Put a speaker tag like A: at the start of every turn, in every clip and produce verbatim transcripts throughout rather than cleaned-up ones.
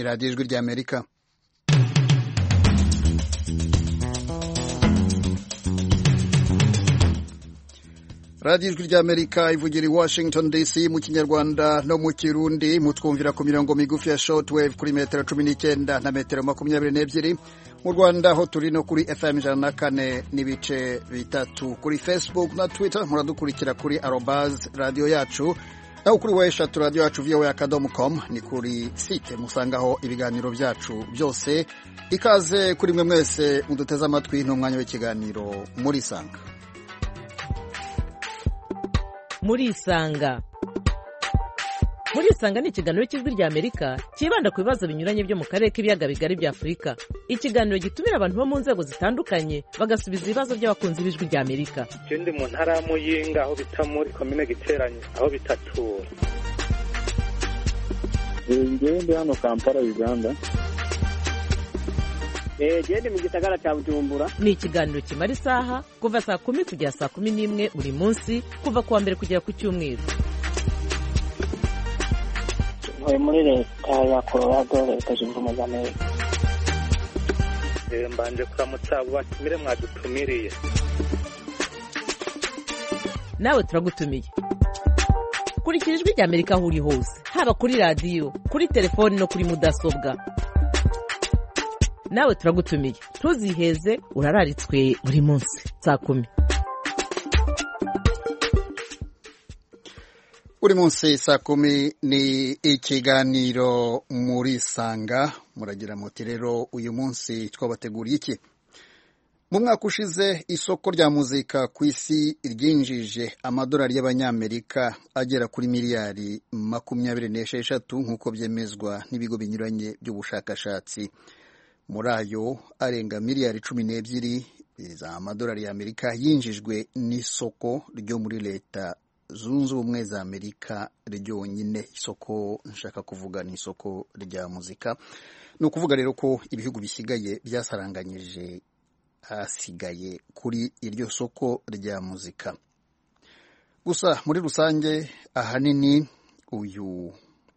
A: radiyo ijwi ry'Amerika. radiyo ijwi ry'Amerika ivugira i Washington D C mu kinyarwanda no mu kirundi, mutwumvira ku mirongo migufi ya shortwave kuri metero cumi n'icyenda na metero makumyabiri n'ebyiri. Mu Rwanda ho turi no kuri F M ijana na kane n'ibice bitatu. Kuri Facebook na Twitter muradukurikira kuri arobase radiyo yacu, naho kuri weshatu radiyo yacu voa akadomo com, ni kuri site musangaho ibiganiro byacu byose. Ikaze kuri mwe mwese muduteze amatwi n'umwanya w'ikiganiro muri Sanga.
B: Muri Isanga. Muri Isanga ni ikiganiro cy'ijwi ry'Amerika kibanda ku bibazo binyuranye byo mu karere k'ibiyaga bigari bya Afurika. Ikiganiro gitumira abantu bo mu nzego zitandukanye bagasubiza ibibazo by'abakunzi b'ijwi ry'Amerika.
C: Ikindi mu ntara ya Muyinga aho bita muri komine Giteranyi aho bitatura.
D: Ngiye ndi hano Kampala, Uganda.
E: Eh, gende mu gisagara cya Bujumbura.
B: Ni ikiganiro kimara isaha kuva saa kumi kugera saa kumi n'imwe buri munsi, kuva kuwa mbere kugera ku cyumweru.
E: Ntuye muri leta ya Colorado, leta zunze ubumwe za Amerika.
C: Eh, mbanje kuramutsa abo batumire mwadutumiriye.
B: Nawe turagutumiye. Kurikira ijwi ry'Amerika aho uri hose, haba kuri radiyo, kuri telefoni no kuri mudasobwa. Nawe turagutumiye, ntuziheze, urararitswe buri munsi saa kumi.
A: Buri munsi saa kumi ni ikiganiro muri Sanga. Muragira muti rero uyu munsi twabateguriye iki? Mu mwaka ushize isoko rya muzika ku isi ryinjije amadolari y'abanyamerika agera kuri miliyari makumyabiri n'esheshatu nk'uko byemezwa n'ibigo binyuranye by'ubushakashatsi. Muri ayo arenga miliyari cumi n'ebyiri z'amadolari y'Amerika yinjijwe n'isoko ryo muri leta zunze ubumwe za Amerika ryonyine. Isoko nshaka kuvuga ni isoko rya muzika. Ni ukuvuga rero ko ibihugu bisigaye byasaranganyije hasigaye kuri iryo soko rya muzika. Gusa muri rusange ahanini uyu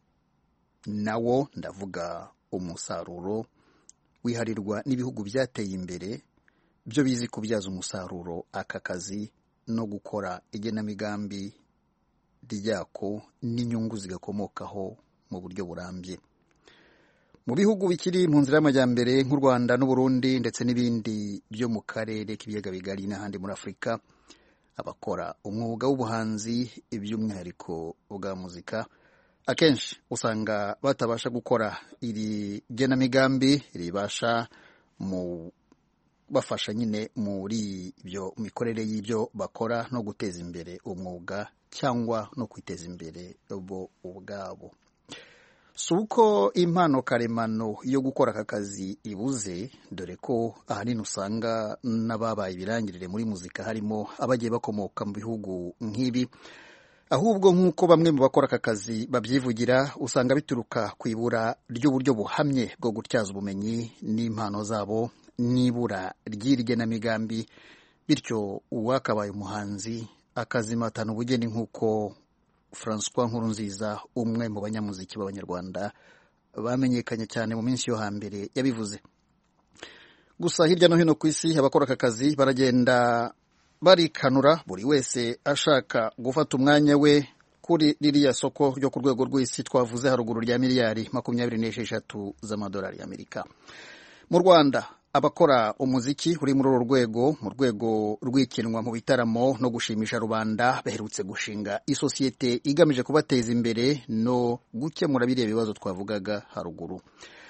A: nawo ndavuga umusaruro wiharirwa n'ibihugu byateye imbere byo bizi kubyaza umusaruro aka kazi no gukora igenamigambi ryako n'inyungu zigakomokaho mu buryo burambye. Mu bihugu bikiri mu nzira y'amajyambere nk'u Rwanda n'u Burundi ndetse n'ibindi byo mu karere k'ibiyaga bigari n'ahandi muri Afurika, abakora umwuga w'ubuhanzi iby'umwihariko bwa muzika akenshi usanga batabasha gukora iri genamigambi ribasha mu bafasha nyine muri ibyo mikorere y'ibyo bakora no guteza imbere umwuga cyangwa no kwiteza imbere bo ubwabo. Si uko impano karemano yo gukora aka kazi ibuze, dore ko ahanini usanga n'ababaye ibirangirire muri muzika harimo abagiye bakomoka mu bihugu nk'ibi, ahubwo nk'uko bamwe mu bakora aka kazi babyivugira usanga bituruka ku ibura ry'uburyo buhamye bwo gutyaza ubumenyi n'impano zabo n'ibura ry'igenamigambi, bityo uwakabaye umuhanzi akazimatana ubugeni nk'uko François Nkurunziza, umwe mu banyamuziki b'Abanyarwanda bamenyekanye cyane mu minsi yo hambere, yabivuze. Gusa hirya no hino ku isi abakora aka kazi baragenda barikanura, buri wese ashaka gufata umwanya we kuri ririya soko ryo ku rwego rw'isi twavuze haruguru rya miliyari makumyabiri n'esheshatu z'amadolari y'Amerika. Mu Rwanda abakora umuziki uri muri uru rwego, mu rwego rw'ikinwa mu bitaramo no gushimisha rubanda, baherutse gushinga isosiyete igamije kubateza imbere no gukemura biriya bibazo twavugaga haruguru.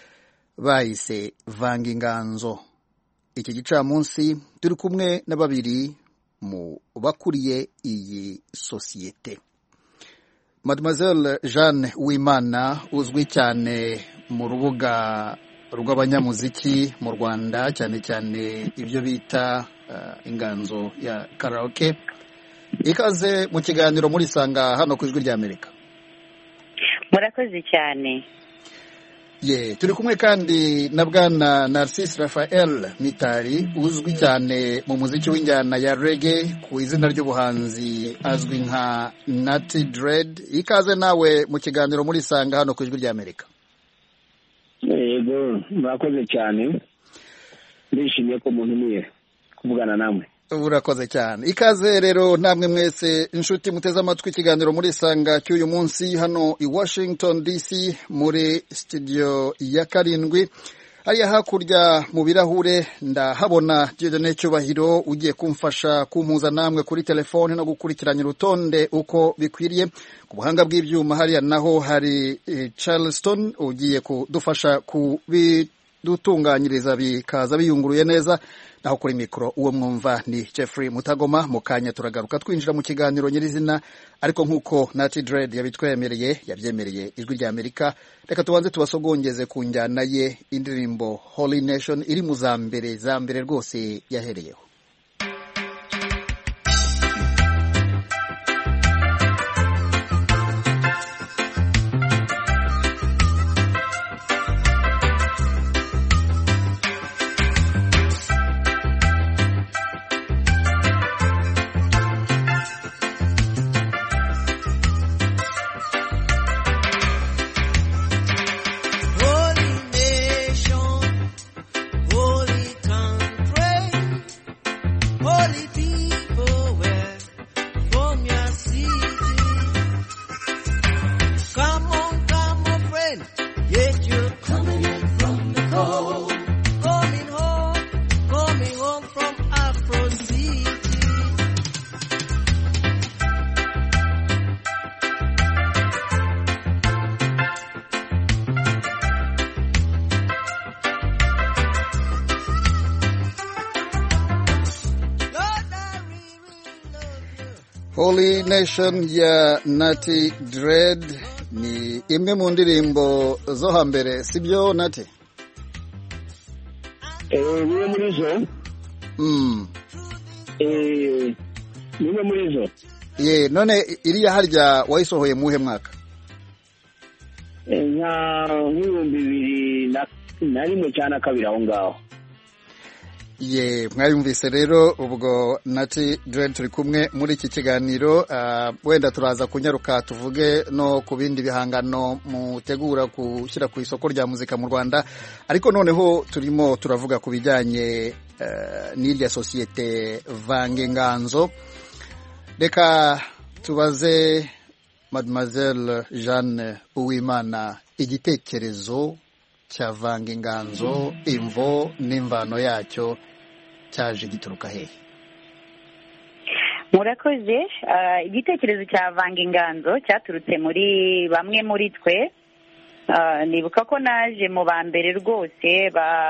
A: Bahise Vanga Inganzo. Iki gicamunsi turi kumwe na babiri mu bakuriye iyi sosiyete. Mademoiselle Jeanne Uwimana, uzwi cyane mu rubuga rw'abanyamuziki mu Rwanda, cyane cyane ibyo bita uh, inganzo ya karaoke. Ikaze mu kiganiro muri Sanga hano ku ijwi ry'Amerika.
F: Murakoze cyane.
A: Ye, turi kumwe kandi na bwana Narcisse Raphael Mitari, uzwi cyane mu muziki w'injyana ya reggae ku izina ry'ubuhanzi azwi nka Natty Dread. Ikaze nawe mu kiganiro muri Sanga hano ku ijwi ry'Amerika.
D: yego murakoze cyane ndishimiye ko umuntu niye kuvugana namwe.
A: Urakoze cyane. Ikaze rero namwe mwese inshuti muteze amatwi ikiganiro muri Sanga cy'uyu munsi hano i Washington D C muri studio ya karindwi. Hariya hakurya mu birahure ndahabona Dieudonné Cyubahiro ugiye kumfasha kumpuza namwe kuri telefone no gukurikiranya urutonde uko bikwiriye. Ku buhanga bw'ibyuma hariya naho hari eh, Charleston ugiye kudufasha kubidutunganyiriza bikaza biyunguruye neza. Naho kuri mikro uwo mwumva ni Jeffrey Mutagoma. Mukanya turagaruka twinjira mu kiganiro nyirizina, ariko nkuko Nati Dread yabitwemereye yabyemereye ijwi rya Amerika, reka tubanze tubasogongeze ku njyana ye indirimbo Holy Nation iri mu zambere zambere rwose yahereyeho. Holy Nation ya Nati Dread ni imwe mu ndirimbo zo hambere, sibyo Nati?
D: Eh, niwe muri zo.
A: Mm.
D: Eh, niwe muri zo.
A: Ye, none iriya harya wayisohoye muhe mwaka?
D: Eh, nka nk'ibihumbi bibiri na rimwe cyane kabiri aho ngaho.
A: Ye, mwayumvise rero ubwo Nati Dread turi kumwe muri iki kiganiro. Uh, wenda turaza kunyaruka tuvuge no ku bindi bihangano mutegura gushyira ku isoko rya muzika mu Rwanda, ariko noneho turimo turavuga ku bijyanye uh, n'irya societe Vange Nganzo. Reka tubaze Mademoiselle Jeanne Uwimana igitekerezo cya Vange Nganzo, imvo n'imvano yacyo cyaje gituruka hehe?
F: Murakoze. Uh, igitekerezo cya Vange Nganzo cyaturutse muri bamwe muri twe. Uh, nibuka ko naje mu bambere rwose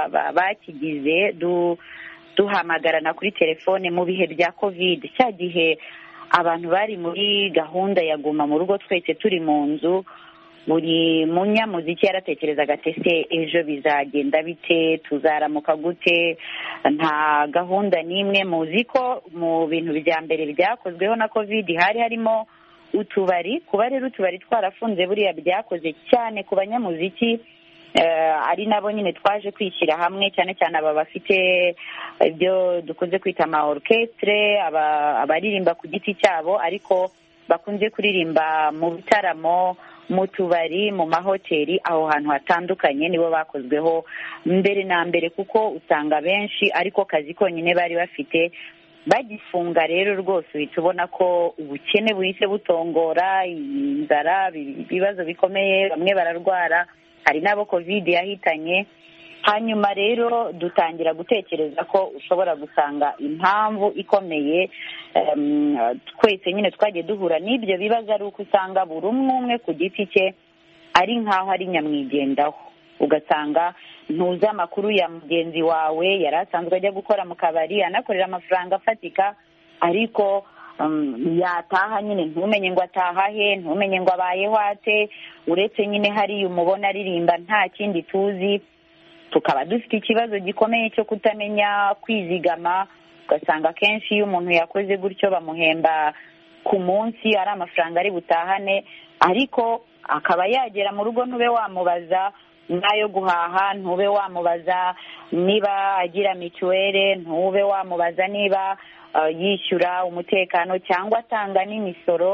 F: bakigize du duhamagarana kuri telefone mu bihe bya covid. Cya gihe abantu bari muri gahunda ya guma mu rugo, twese turi mu nzu. Buri munyamuziki yaratekerezaga ati se ejo bizagenda bite, tuzaramuka gute? Nta gahunda n'imwe. Muzi ko mu bintu bya mbere byakozweho na covid hari harimo utubari. Kuba rero utubari twarafunze buriya byakoze cyane ku banyamuziki, uh, ari nabo nyine twaje kwishyira hamwe, cyane cyane aba bafite ibyo dukunze kwita ama orchestre, abaririmba ku giti cyabo ariko bakunze kuririmba mu bitaramo, mu tubari, mu mahoteli, aho hantu hatandukanye nibo bakozweho mbere na mbere, kuko usanga benshi ariko kazi konyine bari bafite. Bagifunga rero rwose uhita ubona ko ubukene buhise butongora, inzara, ibibazo bikomeye, bamwe bararwara, hari n'abo covid yahitanye. Hanyuma rero dutangira gutekereza ko ushobora gusanga impamvu ikomeye, um, twese nyine twagiye duhura n'ibyo bibazo ari uko usanga buri umwe umwe ku giti cye ari nkaho ari nyamwigendaho. Ugasanga ntuzi amakuru ya mugenzi wawe yari asanzwe ajya gukora mu kabari anakorera amafaranga afatika, ariko um, yataha nyine ntumenye ngo ataha he, ntumenye ngo abayeho ate, uretse nyine hariya umubona aririmba nta kindi tuzi. Tukaba dufite ikibazo gikomeye cyo kutamenya kwizigama. Ugasanga kenshi iyo umuntu yakoze gutyo bamuhemba ku munsi ari amafaranga ari butahane, ariko akaba yagera mu rugo ntube wamubaza n'ayo guhaha, ntube wamubaza niba agira mituwere, ntube wamubaza niba uh, yishyura umutekano cyangwa atanga n'imisoro.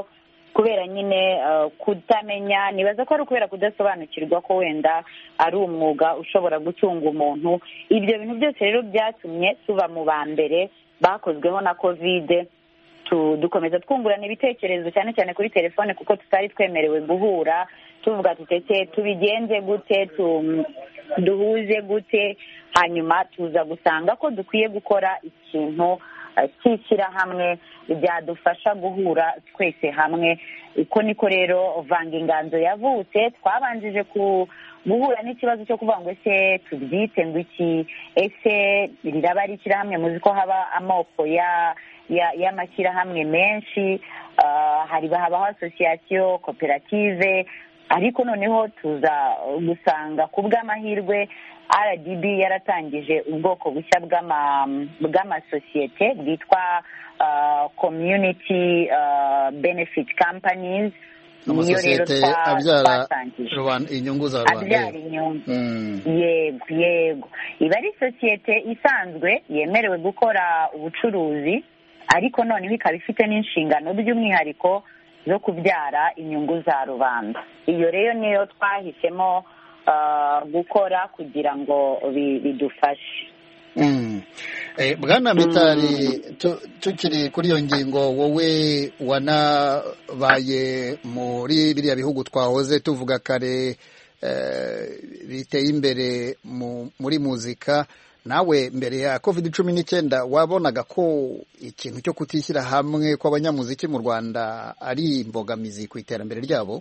F: kubera nyine kutamenya, nibaza ko ari ukubera kudasobanukirwa ko wenda ari umwuga ushobora gutunga umuntu. Ibyo bintu byose rero byatumye tuba mu ba mbere bakozweho na kovide, dukomeza twungurana ibitekerezo cyane cyane kuri telefone kuko tutari twemerewe guhura, tuvuga tutete tubigenze gute, duhuze gute, hanyuma tuza gusanga ko dukwiye gukora ikintu cy'ishyirahamwe byadufasha guhura twese hamwe. Uko niko rero Vanga Inganzo yavutse. Twabanjije guhura n'ikibazo cyo kuvuga ngo ese tubyite ngo iki, ese riraba ari ishyirahamwe? Muzi ko haba amoko ya y'amashyirahamwe menshi, hari habaho asosiyasiyo, koperative, ariko noneho tuza gusanga ku bw'amahirwe R D B yaratangije ubwoko bushya bw'amasosiyete bwitwa community benefit companies.
A: amasosiyete abyara inyungu za rubanda.
F: abyara inyungu yego yego iba ari sosiyete isanzwe yemerewe gukora ubucuruzi, ariko noneho ikaba ifite n'inshingano by'umwihariko zo kubyara inyungu za rubanda. Iyo rero niyo twahisemo gukora kugira ngo bidufashe.
A: Bwana Mitali, tukiri kuri iyo ngingo, wowe wanabaye muri biriya bihugu twahoze tuvuga kare biteye imbere muri muzika, nawe mbere ya covid cumi n'icyenda wabonaga ko ikintu cyo kutishyira hamwe kw'abanyamuziki mu Rwanda ari imbogamizi ku iterambere ryabo?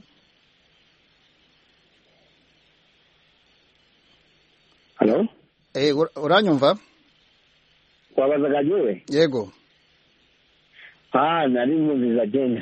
D: Halo?
A: Eh, uranyumva?
D: Wabazaga jewe?
A: Yego.
D: Ah, nari muziza Jane.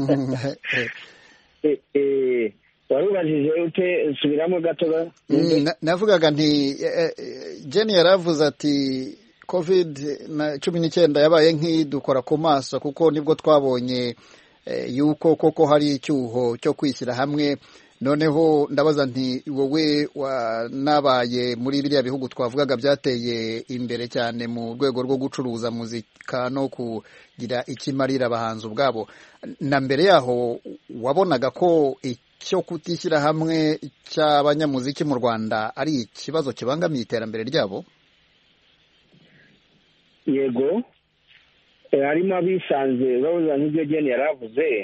D: Eh eh warubajije ute subiramo gatoga?
A: Navugaga nti Jane yaravuze ati covid cumi n'icyenda yabaye nk'idukora ku maso, kuko nibwo twabonye yuko koko hari icyuho cyo kwishyira hamwe. Noneho ndabaza nti wowe wanabaye muri biriya bihugu twavugaga byateye imbere cyane mu rwego rwo gucuruza muzika no kugira ikimarira abahanzi ubwabo, na mbere yaho wabonaga ko icyo kutishyira hamwe cy'abanyamuziki mu Rwanda ari ikibazo kibangamiye iterambere ryabo?
D: Yego, harimo abisanze bavuga nk'ibyo Jane yaravuze.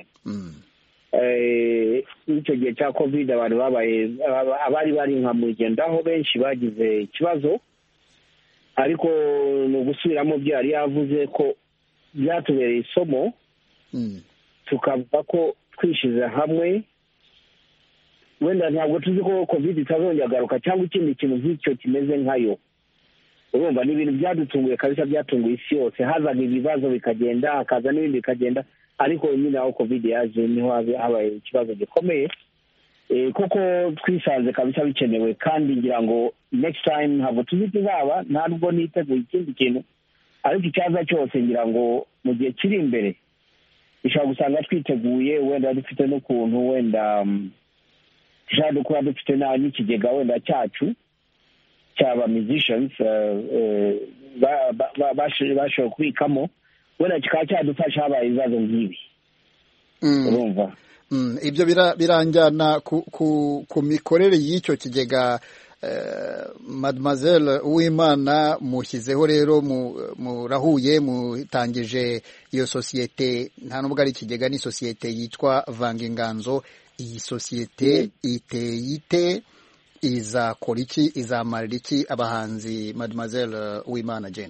D: Icyo gihe cya covid abantu babaye abari bari nka mugendaho benshi bagize ikibazo, ariko ni ugusubiramo byo yari yavuze ko byatubereye isomo, tukavuga ko twishyize hamwe wenda ntabwo tuzi ko covid itazongera garuka cyangwa ikindi kintu nk'icyo kimeze nkayo. Urumva ni ibintu byadutunguye kabisa, byatunguye isi yose, hazaga ibibazo bikagenda, hakaza n'ibindi bikagenda, ariko nyine aho covid yaje niho habaye ikibazo gikomeye. Kuko twisanze kabisa bikenewe, kandi ngira ngo next time ntabwo tuzi kizaba, ntabwo niteguye ikindi kintu, ariko icyaza cyose ngira ngo mu gihe kiri imbere ishobora gusanga twiteguye, wenda dufite n'ukuntu wenda dushobora kuba dufite n'ikigega wenda cyacu cyaba musicians bashobora kubikamo, wenda kikaba cyadufasha habaye ibibazo nk'ibi. Urumva
A: ibyo biranjyana ku mikorere y'icyo kigega. Mademoiselle Uwimana, mushyizeho rero murahuye mutangije iyo sosiyete, nta nubwo ari ikigega, ni sosiyete yitwa Vanga Inganzo. Iyi sosiyete iteye ite? Izakora iki? Izamarira iki abahanzi? Mademoiselle Uwimana Jane.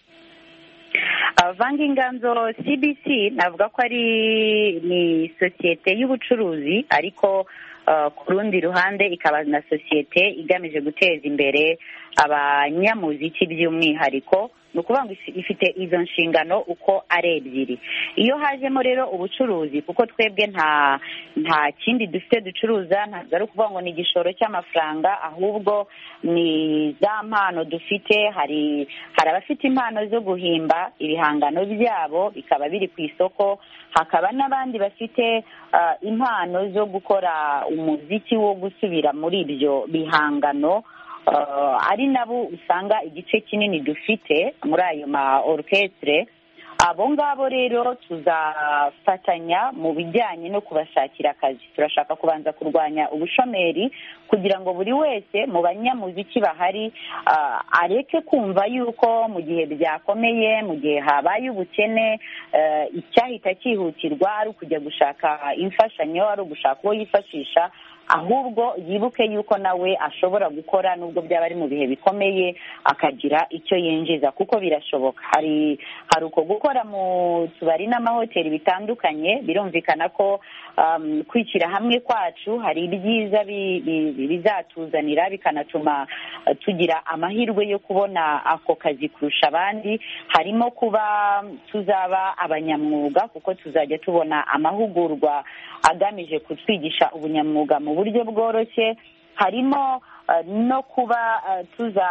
F: Vanga Inganzo C B C navuga ko ari ni sosiyete y'ubucuruzi, ariko ku rundi ruhande ikaba na sosiyete igamije guteza imbere abanyamuziki by'umwihariko. Ni ukuvuga ngo ifite izo nshingano uko ari ebyiri. Iyo hajemo rero ubucuruzi, kuko twebwe nta nta kindi dufite ducuruza, ntabwo ari ukuvuga ngo ni igishoro cy'amafaranga, ahubwo ni za mpano dufite. Hari hari abafite impano zo guhimba ibihangano byabo bikaba biri ku isoko, hakaba n'abandi bafite impano zo gukora umuziki wo gusubira muri ibyo bihangano, ari nabo usanga igice kinini dufite muri ayo ma orchestre. abo ngabo rero tuzafatanya mu bijyanye no kubashakira akazi. Turashaka kubanza kurwanya ubushomeri kugira ngo buri wese mu banyamuziki bahari areke kumva yuko mu gihe byakomeye, mu gihe habaye ubukene, icyahita cyihutirwa ari ukujya gushaka imfashanyo, ari ugushaka uwo yifashisha, ahubwo yibuke yuko nawe ashobora gukora nubwo byaba ari mu bihe bikomeye akagira icyo yinjiza, kuko birashoboka. Hari hari uko gukora mu tubari n'amahoteli bitandukanye. Birumvikana ko um, kwishyira hamwe kwacu hari ibyiza bizatuzanira bikanatuma uh, tugira amahirwe yo kubona ako kazi kurusha abandi. Harimo kuba tuzaba abanyamwuga, kuko tuzajya tubona amahugurwa agamije kutwigisha ubunyamwuga mu buryo bworoshye. Harimo uh, no kuba uh, tuza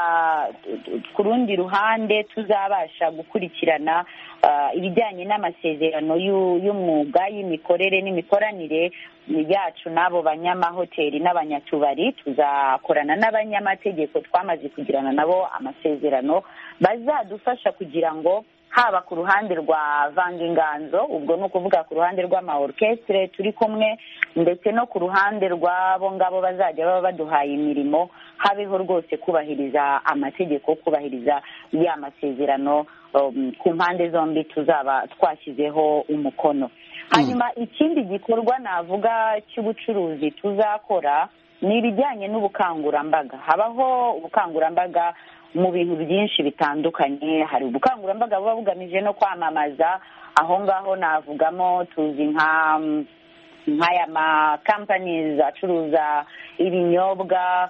F: ku rundi ruhande tuzabasha gukurikirana uh, ibijyanye n'amasezerano y'umwuga, y'imikorere n'imikoranire yacu n'abo banyamahoteli n'abanyatubari. Tuzakorana n'abanyamategeko twamaze kugirana nabo amasezerano bazadufasha kugira ngo haba ku ruhande rwa Vanga Inganzo, ubwo ni ukuvuga ku ruhande rw'amaorchestre turi kumwe, ndetse no ku ruhande rw'abo ngabo bazajya baba baduhaye imirimo, habeho rwose kubahiriza amategeko, kubahiriza ya masezerano um, ku mpande zombi tuzaba twashyizeho umukono. Hanyuma ikindi gikorwa navuga cy'ubucuruzi tuzakora ni ibijyanye n'ubukangurambaga. Habaho ubukangurambaga mu bintu byinshi bitandukanye. Hari ubukangurambaga buba bugamije no kwamamaza. Aho ngaho navugamo tuzi nka nk'aya ma companies acuruza ibinyobwa,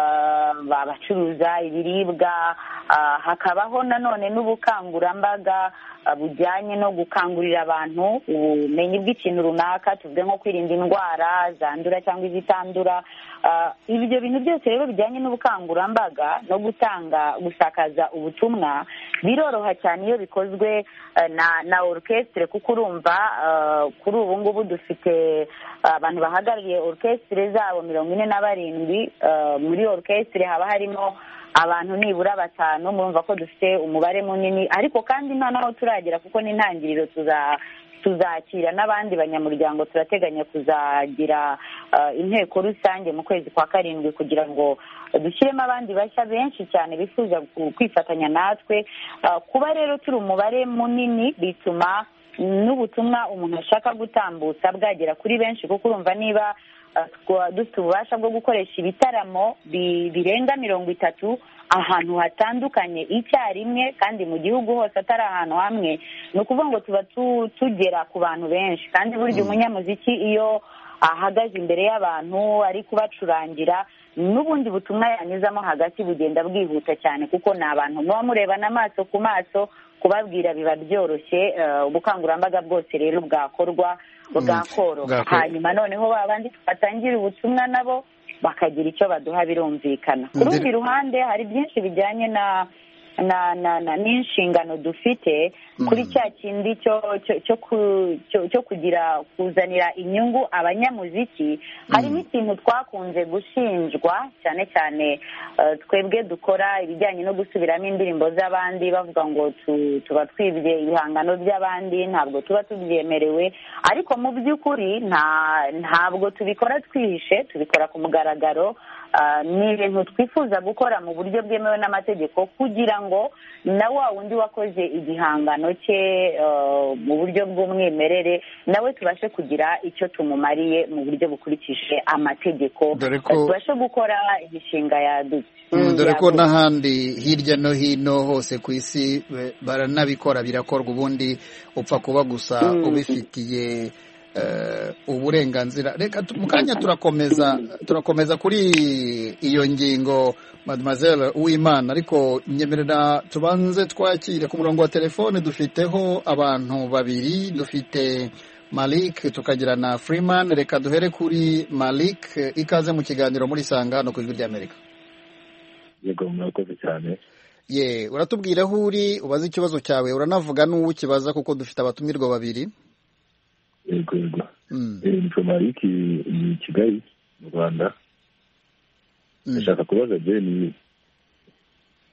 F: abacuruza ibiribwa. Hakabaho nanone n'ubukangurambaga bujyanye no gukangurira abantu ubumenyi bw'ikintu runaka, tuvuge nko kwirinda indwara zandura cyangwa izitandura. Ibyo bintu byose rero bijyanye n'ubukangurambaga no gutanga gusakaza ubutumwa biroroha cyane iyo bikozwe na na orchestre, kuko urumva kuri ubu ngubu dufite abantu bahagarariye orchestre zabo mirongo ine na barindwi. Muri orchestre haba harimo abantu nibura batanu. Murumva ko dufite umubare munini, ariko kandi nta naho turagera kuko n'intangiriro tuza tuzakira n'abandi banyamuryango. Turateganya kuzagira uh, inteko rusange mu kwezi kwa karindwi kugira ngo dushyiremo abandi bashya benshi cyane bifuza kwifatanya natwe. Uh, kuba rero turi umubare munini bituma n'ubutumwa umuntu ashaka gutambutsa bwagera kuri benshi, kuko urumva niba dufite ububasha bwo gukoresha ibitaramo birenga mirongo itatu ahantu hatandukanye icyarimwe kandi mu gihugu hose atari ahantu hamwe, ni ukuvuga ngo tuba tugera ku bantu benshi. Kandi burya umunyamuziki iyo ahagaze imbere y'abantu ari kubacurangira, n'ubundi butumwa yanyuzamo hagati bugenda bwihuta cyane, kuko ni abantu muba murebana amaso ku maso, kubabwira biba byoroshye. Ubukangurambaga bwose rero bwakorwa bwakoroha. Hanyuma noneho babandi tubatangira ubutumwa nabo bakagira icyo baduha, birumvikana. Ku rundi ruhande hari byinshi bijyanye na na na n'inshingano dufite kuri cya kindi cyo cyo kugira kuzanira inyungu abanyamuziki. Hari n'ikintu twakunze gushinjwa cyane cyane twebwe dukora ibijyanye no gusubiramo indirimbo z'abandi, bavuga ngo tuba twibye ibihangano by'abandi, ntabwo tuba tubyemerewe. Ariko mu by'ukuri ntabwo tubikora twihishe, tubikora ku mugaragaro. Ni ibintu twifuza gukora mu buryo bwemewe n'amategeko, kugira ngo na wa wundi wakoze igihangano cye mu buryo bw'umwimerere nawe tubashe kugira icyo tumumariye mu buryo bukurikije amategeko, tubashe gukora imishinga yadutse.
A: Dore ko n'ahandi hirya no hino hose ku isi baranabikora, birakorwa. Ubundi upfa kuba gusa ubifitiye uburenganzira. Reka mu kanya turakomeza turakomeza kuri iyo ngingo, Mademoiselle Uwimana, ariko nyemerera tubanze twakire ku murongo wa telefone. Dufiteho abantu babiri, dufite Malik tukagira na Freeman. Reka duhere kuri Malik. Ikaze mu kiganiro muri Sanga no ku Ijwi ry'Amerika.
G: Yego, murakoze cyane.
A: Ye, uratubwira aho uri, ubaza ikibazo cyawe, uranavuga n'uwo ukibaza kuko dufite abatumirwa babiri.
G: Yego yego. Ni Malik ni Kigali mu Rwanda. Ndashaka kubaza je ni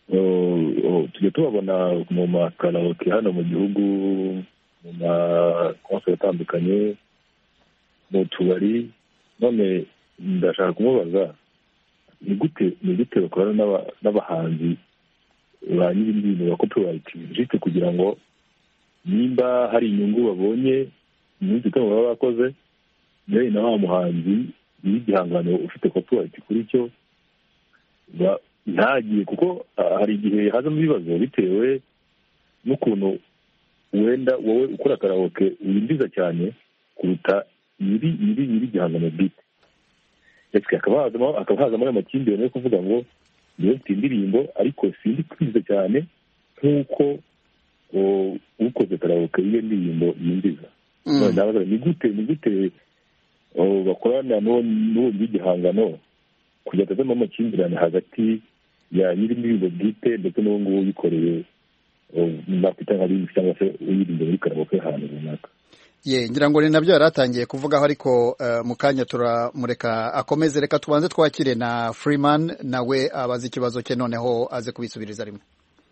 G: tujya tubabona mu makaraoke hano mu gihugu, mu makonseri atandukanye, mu tubari. None ndashaka kumubaza ni gute ni gute bakorana n'abahanzi ba nyir'indirimbo ba copyright juste kugira ngo nimba hari inyungu babonye n'icyo cyo baba bakoze nawe na wa muhanzi y'igihangano ufite copyright kuri cyo ntagiye, kuko hari igihe hazamo ibibazo bitewe n'ukuntu wenda wowe ukora karaoke winjiza cyane kuruta nyiri nyiri nyiri igihangano bwite. Ese akaba hazamo akaba hazamo amakimbirane yo kuvuga ngo niyo mfite indirimbo ariko sindi kwiza cyane nk'uko ukoze karaoke iyo ndirimbo yinjiza. Ni gute ni gute bakorana n'uwo igihangano kugira ngo hazemo amakimbirane hagati ya nyiri indirimbo bwite ndetse n'uwo nguwo uyikoreye nakwita nka rimwe cyangwa se uyirimbo muri karaoke ahantu runaka.
A: Ye ngira ngo ni nabyo yaratangiye kuvugaho, ariko uh, mu kanya turamureka akomeze. Reka tubanze twakire na Freeman nawe abaza ikibazo cye noneho aze kubisubiriza rimwe.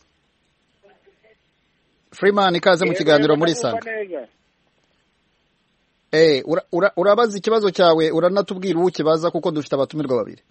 A: Freeman, ikaze mu kiganiro muri Sanga. Eh ura, ura, urabaza ikibazo cyawe, uranatubwira uwo kibaza kuko dufite abatumirwa babiri.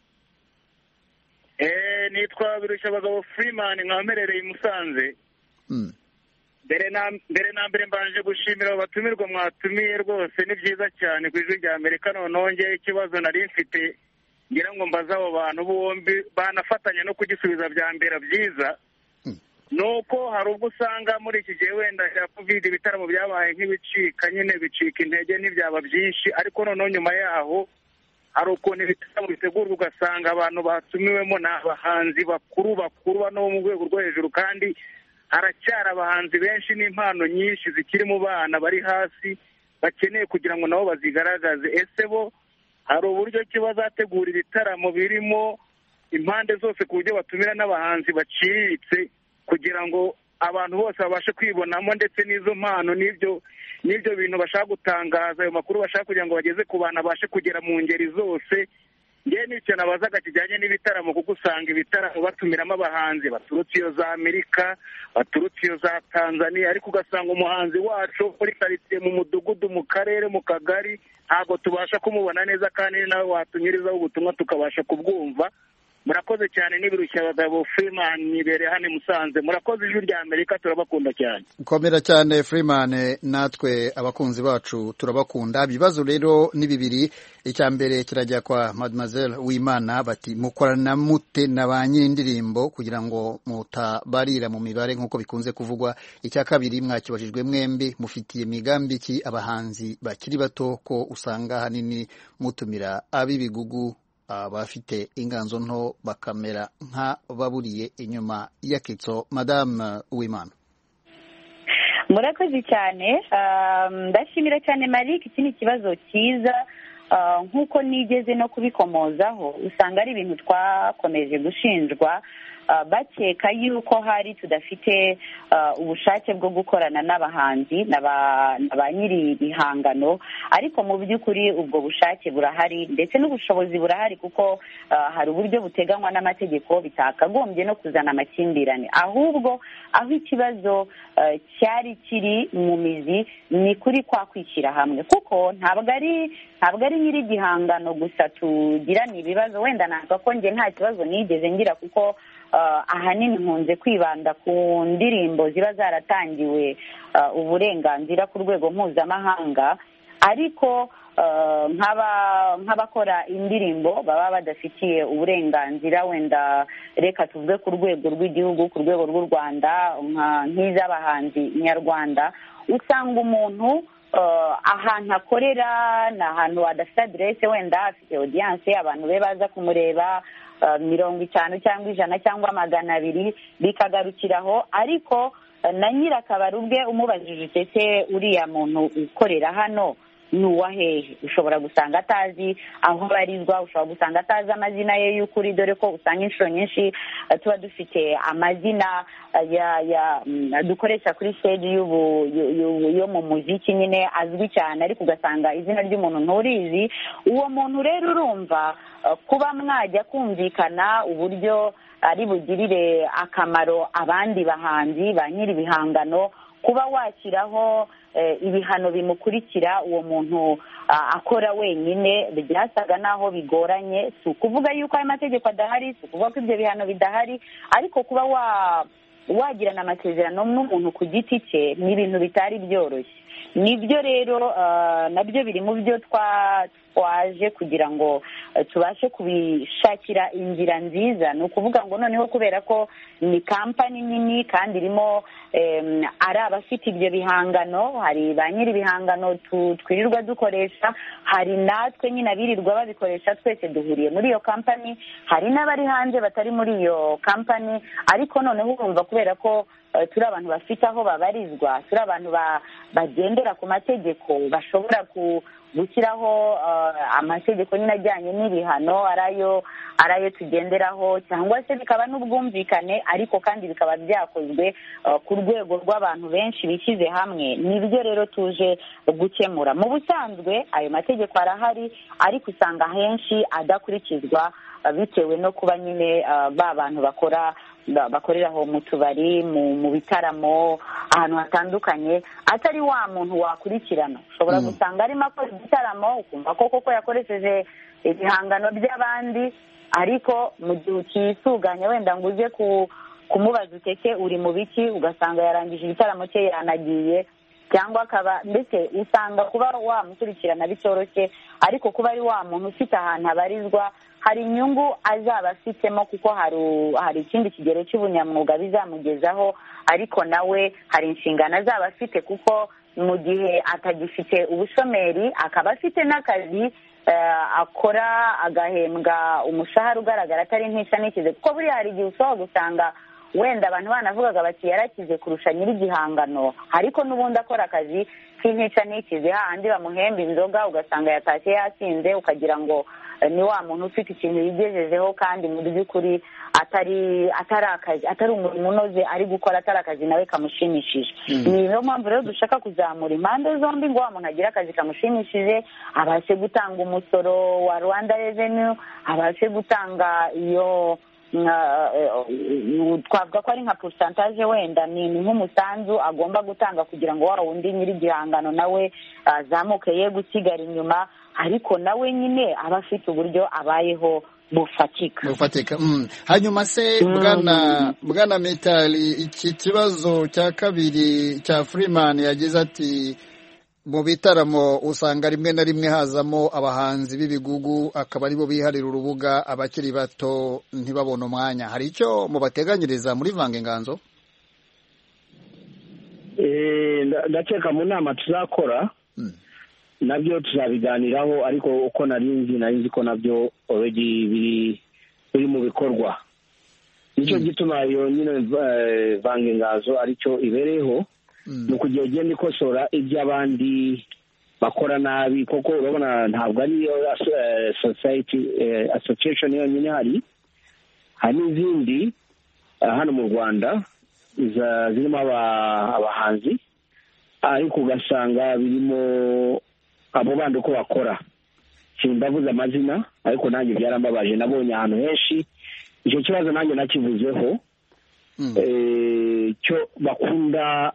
C: Eh nitwa Birushabagabo Freeman, nkamerereye Musanze. Mm. Mbere na mbere na mbere mbanje gushimira abatumirwa mwatumiye, rwose ni byiza cyane ku ijwi rya Amerika. Nonongeye ikibazo nari mfite ngira ngo mbaza abo bantu bombi banafatanya no kugisubiza bya mbere byiza. Mm. Nuko hari ubwo usanga muri iki gihe wenda ya covid ibitaramo byabaye nk'ibicika nyine bicika intege n'ibyaba byinshi, ariko noneho nyuma yaho hari ukuntu ibitaramo bitegurwa ugasanga abantu batumiwemo n'abahanzi bakuru bakuru no mu rwego rwo hejuru, kandi haracyari abahanzi benshi n'impano nyinshi zikiri mu bana bari hasi bakeneye kugira ngo nabo bazigaragaze. Ese bo hari uburyo ki bazategura ibitaramo birimo impande zose ku buryo batumira n'abahanzi baciriritse kugira ngo abantu bose babashe kwibonamo, ndetse n'izo mpano n'ibyo n'ibyo bintu bashaka gutangaza, ayo makuru bashaka kugira ngo bageze ku bantu babashe kugera mu ngeri zose. Ngewe n'icyo nabazaga kijyanye n'ibitaramo, kuko usanga ibitaramo batumiramo abahanzi baturutse iyo za Amerika, baturutse iyo za Tanzania, ariko ugasanga umuhanzi wacu muri karitsiye, mu mudugudu, mu karere, mu kagari ntabwo tubasha kumubona neza, kandi nawe watunyurizaho ubutumwa tukabasha kubwumva. Murakoze cyane. N'Ibirushabagabo Freeman, nibere hano Musanze. Murakoze ijwi rya Amerika, turabakunda cyane. Komera
A: cyane Freeman, natwe abakunzi bacu turabakunda. Ibibazo rero ni bibiri. Icya mbere kirajya kwa Mademoiselle Uwimana, bati mukorana mute na ba nyindirimbo kugira ngo mutabarira mu mibare nk'uko bikunze kuvugwa. Icya kabiri mwakibajijwe mwembi, mufitiye migambi ki abahanzi bakiri bato ko usanga hanini mutumira ab'ibigugu abafite inganzo nto bakamera nka baburiye inyuma y'akitso. Madame Uwimana.
F: Murakoze cyane. Ndashimira cyane Malik, iki ni ikibazo cyiza. Nk'uko nigeze no kubikomozaho, usanga ari ibintu twakomeje gushinjwa bakeka yuko hari tudafite ubushake bwo gukorana n'abahanzi na ba nyiri ibihangano, ariko mu by'ukuri ubwo bushake burahari ndetse n'ubushobozi burahari, kuko hari uburyo buteganywa n'amategeko bitakagombye no kuzana amakimbirane. Ahubwo aho ikibazo cyari kiri mu mizi ni kuri kwa kwishyira hamwe, kuko ntabwo ari ntabwo ari nyiri igihangano gusa tugirana ibibazo. Wenda ntabwo ko njye nta kibazo nigeze ngira, kuko ahanini nkunze kwibanda ku ndirimbo ziba zaratangiwe uburenganzira ku rwego mpuzamahanga, ariko nk'abakora indirimbo baba badafitiye uburenganzira, wenda reka tuvuge ku rwego rw'igihugu, ku rwego rw'u Rwanda, nk'iz'abahanzi nyarwanda, usanga umuntu ahantu akorera ni ahantu hadafite aderese, wenda afite audience, abantu be baza kumureba mirongo itanu cyangwa ijana cyangwa magana abiri bikagarukiraho, ariko na nyir'akabari ubwe umubajije utese uriya muntu ukorera hano ni uwa hehe, ushobora gusanga atazi aho barizwa, ushobora gusanga atazi amazina ye y'ukuri, dore ko usanga inshuro nyinshi tuba dufite amazina ya ya dukoresha kuri stage y'ubu yo mu muziki nyine azwi cyane, ariko ugasanga izina ry'umuntu nturizi. Uwo muntu rero urumva kuba mwajya kumvikana uburyo ari bugirire akamaro abandi bahanzi ba nyiri ibihangano, kuba washyiraho ibihano bimukurikira uwo muntu akora wenyine byasaga naho bigoranye. Si ukuvuga yuko ayo mategeko adahari, si ukuvuga ko ibyo bihano bidahari, ariko kuba wagirana amasezerano n'umuntu ku giti cye ni ibintu bitari byoroshye. Nibyo rero nabyo biri mu byo twaje kugira ngo tubashe kubishakira inzira nziza. Ni ukuvuga ngo noneho kubera ko ni kampani nini kandi irimo ari abafite ibyo bihangano, hari ba nyiri ibihangano twirirwa dukoresha, hari natwe nyine abirirwa babikoresha, twese duhuriye muri iyo kampani, hari n'abari hanze batari muri iyo kampani, ariko noneho urumva kubera ko turi abantu bafite aho babarizwa, turi abantu bagendera ku mategeko, bashobora gushyiraho amategeko nyine ajyanye n'ibihano arayo arayo tugenderaho, cyangwa se bikaba n'ubwumvikane ariko kandi bikaba byakozwe ku rwego rw'abantu benshi bishyize hamwe. Nibyo rero tuje gukemura. Mu busanzwe ayo mategeko arahari, ariko usanga henshi adakurikizwa bitewe no kuba nyine ba bantu bakora bakorera aho mu tubari, mu bitaramo, ahantu hatandukanye, atari wa muntu wakurikirana. Ushobora gusanga arimo akora igitaramo ukumva ko koko yakoresheje ibihangano by'abandi, ariko mu gihe ukisuganya wenda ngo uze kumubaza uteke uri mu biki, ugasanga yarangije igitaramo cye yanagiye, cyangwa akaba ndetse usanga kuba wamukurikirana bitoroshye, ariko kuba ari wa muntu ufite ahantu abarizwa hari inyungu azaba afitemo, kuko hari ikindi kigero cy'ubunyamwuga bizamugezaho, ariko nawe hari inshingano azaba afite, kuko mu gihe atagifite ubushomeri akaba afite n'akazi akora agahembwa umushahara ugaragara atari ntisha n'ikize. Kuko buriya hari igihe ushobora gusanga wenda abantu banavugaga bati yarakize kurusha nyiri igihangano, ariko n'ubundi akora akazi k'intica n'ikize, hahandi bamuhemba inzoga ugasanga yatashye yasinze, ukagira ngo ni wa muntu ufite ikintu yigejejeho, kandi mu by'ukuri atari atari akazi, atari umurimo unoze ari gukora, atari akazi nawe kamushimishije. Niyo mpamvu rero dushaka kuzamura impande zombi, ngo wa muntu agire akazi kamushimishije, abashe gutanga umusoro wa Rwanda Revenue, abashe gutanga iyo twavuga ko ari nka pourcentage, wenda ni nk'umusanzu agomba gutanga kugira ngo wa wundi nyiri igihangano nawe azamuke ye gusigara inyuma, ariko nawe nyine aba afite uburyo abayeho bufatika
A: bufatika. Hanyuma se bwana bwana Mitali, iki kibazo cya kabiri cya Freeman yagize ati mu bitaramo usanga rimwe na rimwe hazamo abahanzi b'ibigugu, akaba aribo biharira urubuga, abakiri bato ntibabone umwanya. Hari icyo mubateganyiriza muri Vanga Inganzo?
D: ndakeka mu nama tuzakora nabyo tuzabiganiraho, ariko uko narinzi narinzi ko nabyo already biri biri mu bikorwa. Nicyo gituma iyo nyine Vanga Inganzo aricyo ibereyeho, ni ukugira ugenda ikosora iby'abandi bakora nabi, kuko urabona ntabwo ariyo society association yonyine, hari hari n'izindi hano mu Rwanda zirimo abahanzi, ariko ugasanga birimo abo bandi uko bakora. Simbavuze amazina, ariko nanjye byarambabaje, nabonye ahantu henshi icyo kibazo nanjye nakivuzeho, cyo bakunda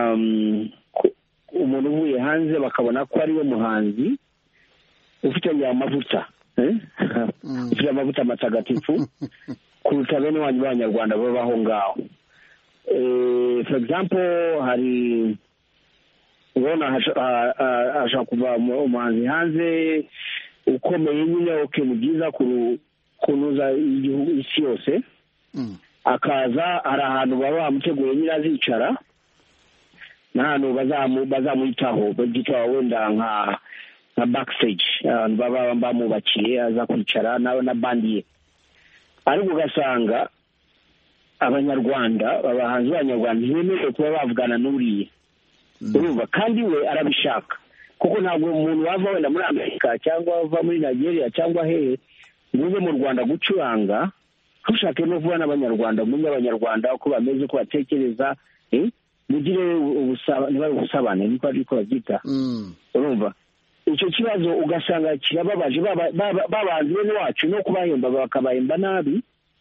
D: umuntu uvuye hanze bakabona ko ari we muhanzi ufite amavuta ufite amavuta matagatifu kuruta bene wanyu b'Abanyarwanda babaho ngaho. For example, hari ubona ashaka kuva umuhanzi hanze ukomeye nyine, oke ni byiza kunuza igihugu isi yose, akaza hari ahantu baba bamuteguye nyine azicara, n'ahantu bazamwitaho bagita wenda nka nka backstage, baba bamubakiye aza kwicara nawe na bandi ye, ariko ugasanga Abanyarwanda abahanzi b'Abanyarwanda ntibemerewe kuba bavugana n'uriye, urumva, kandi we arabishaka, kuko ntabwo umuntu wava wenda muri Amerika cyangwa wava muri Nigeria cyangwa hehe ngo uze mu Rwanda gucuranga, ntushake no vuba n'Abanyarwanda, umenye Abanyarwanda uko bameze, uko batekereza, mugire ubusabane, niko ariko babyita, urumva. Icyo kibazo ugasanga kirababaje, babanzi bene wacu no kubahemba bakabahemba nabi,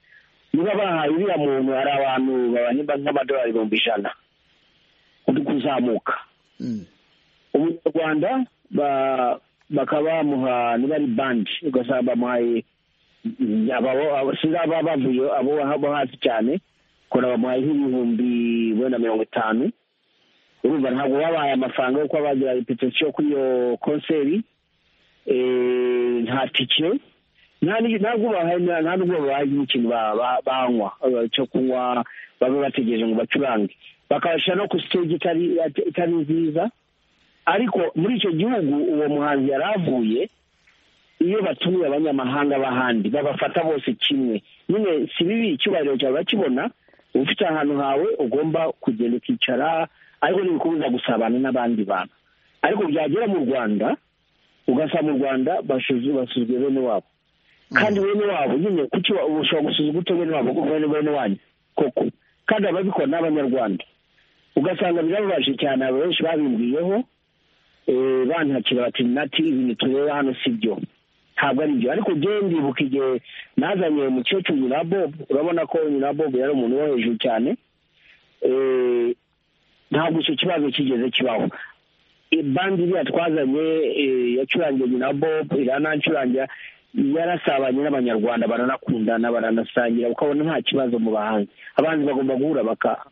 D: niba bahaye uriya muntu hari abantu babanyimba nk'amadolari ibihumbi ijana uri kuzamuka umunyarwanda bakaba bamuha niba ari bandi ugasanga bamuhaye sinaba bavuye abo hasi cyane kora bamuhaye nk'ibihumbi wenda mirongo itanu urumva ntabwo babaye amafaranga yo kuba bagira repetition kuri iyo konseri nta tike ntabwo bahaye nta nubwo bahaye ikintu banywa cyo kunywa babe bategereje ngo bacurange bakabashyira no ku stage itari nziza ariko muri icyo gihugu uwo muhanzi yari avuye iyo batumiye abanyamahanga b'ahandi babafata bose kimwe nyine si bibi icyubahiro cyawe bakibona ufite ahantu hawe ugomba kugenda ukicara ariko ntibikubuza gusabana n'abandi bantu ariko byagera mu Rwanda ugasanga mu Rwanda basuzwe bene wabo kandi bene wabo nyine kuki ushobora gusuzugura ute bene wabo kuko bene wanyu koko kandi ababikora n'abanyarwanda ugasanga birababaje cyane abo benshi babimbwiyeho bantakira bati nati ibintu tureba hano si byo ntabwo ari byo ariko njyewe ndibuka igihe nazanye umukecuru nyina Bob urabona ko nyina Bob yari umuntu wo hejuru cyane ntabwo icyo kibazo kigeze kibaho bandi iriya twazanye yacurangiye nyina Bob iranancurangira yarasabanye n'abanyarwanda baranakundana baranasangira ukabona nta kibazo mu bahanzi abahanzi bagomba guhura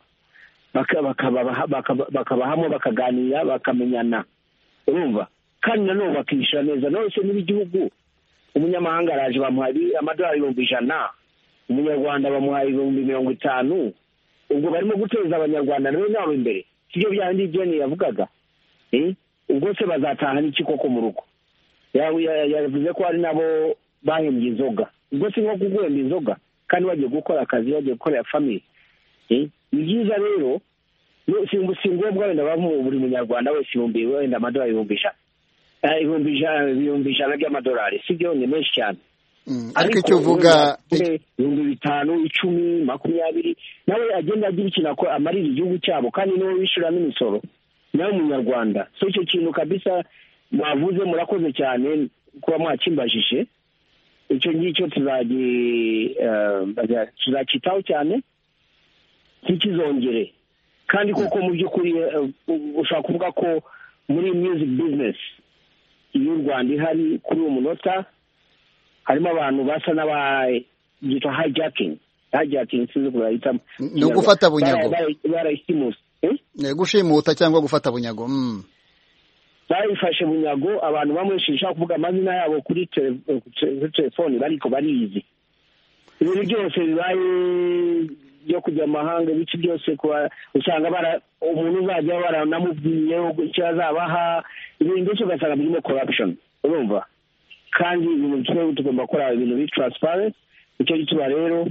D: bakabahamo bakaganira bakamenyana urumva kandi nanone bakishyura neza none se n'igihugu umunyamahanga araje bamuhaye amadolari ibihumbi ijana umunyarwanda bamuhaye ibihumbi mirongo itanu ubwo barimo guteza abanyarwanda nawe nabo imbere sibyo byandi Jeni yavugaga ubwo se bazataha n'iki koko mu rugo yavuze ko hari nabo bahembye inzoga ubwo si nko kuguhemba inzoga kandi bagiye gukora akazi bagiye gukorera family ni byiza rero si ngombwa wenda bamuha buri munyarwanda wese ibihumbi wenda amadolari ibihumbi ijana ibihumbi ijana by'amadolari si byo ni menshi cyane
A: ariko icyo uvuga
D: ibihumbi bitanu icumi makumyabiri nawe agenda agira ikintu amarira igihugu cyabo kandi niwe wishyuramo imisoro nawe umunyarwanda so icyo kintu kabisa mwavuze murakoze cyane kuba mwakimbajije icyo ngicyo tuzacyitaho cyane ntikizongere kandi koko mu by'ukuri ushobora kuvuga ko muri music business iyo u Rwanda ihari kuri uwo munota harimo abantu basa n'abayita hijacking hijacking sinzi kurahita
A: ni ugufata bunyago
D: barayisimusa
A: gushimuta cyangwa gufata bunyago
D: bayifashe bunyago abantu bamwe shishaka kuvuga amazina yabo kuri telefone bariko barizi ibintu byose bibaye byo kujya amahanga ibice byose usanga bara umuntu uzajya baranamubwiye icyo azabaha ibintu byose ugasanga birimo corruption urumva kandi ibintu twese tugomba gukora ibintu bi transparent icyo gituma rero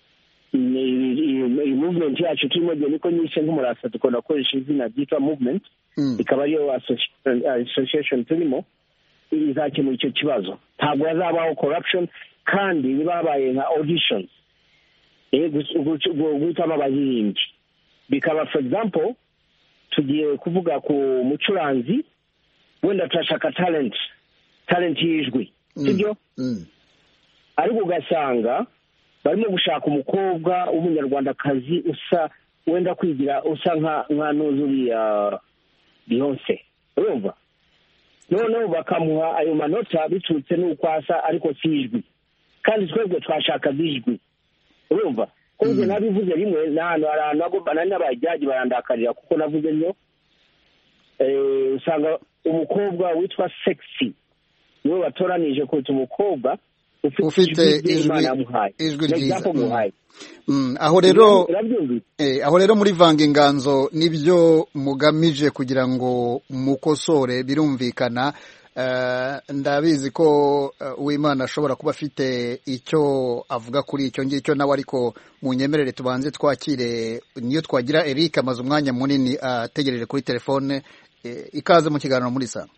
D: iyi movement yacu turimo gihe niko nyise nk'umurasa dukunda gukoresha izina ryitwa movement ikaba ariyo association turimo izakemura icyo kibazo ntabwo hazabaho corruption kandi nibabaye nka auditions guhitamo abaririmbyi bikaba for example tugiye kuvuga ku mucuranzi wenda turashaka talent talent y'ijwi sibyo ariko ugasanga barimo gushaka umukobwa w'umunyarwandakazi usa wenda kwigira usa nka nuzuriya Beyonce urumva noneho bakamuha ayo manota biturutse n'uko asa ariko si ijwi kandi twebwe twashaka bijwi urumva ko njye nabivuze rimwe n'ahantu hari ahantu agomba n'abajyaji barandakarira kuko navuze nyo usanga umukobwa witwa sexy niwe batoranije kuruta umukobwa
A: ufite ijwi ryiza aho rero aho rero muri vanga inganzo nibyo mugamije kugira ngo mukosore birumvikana ndabizi ko Uwimana ashobora kuba afite icyo avuga kuri icyo ngicyo nawe ariko mu nyemerere tubanze twakire niyo twagira Eric amaze umwanya munini ategereje kuri telefone ikaze mu kiganiro muri sa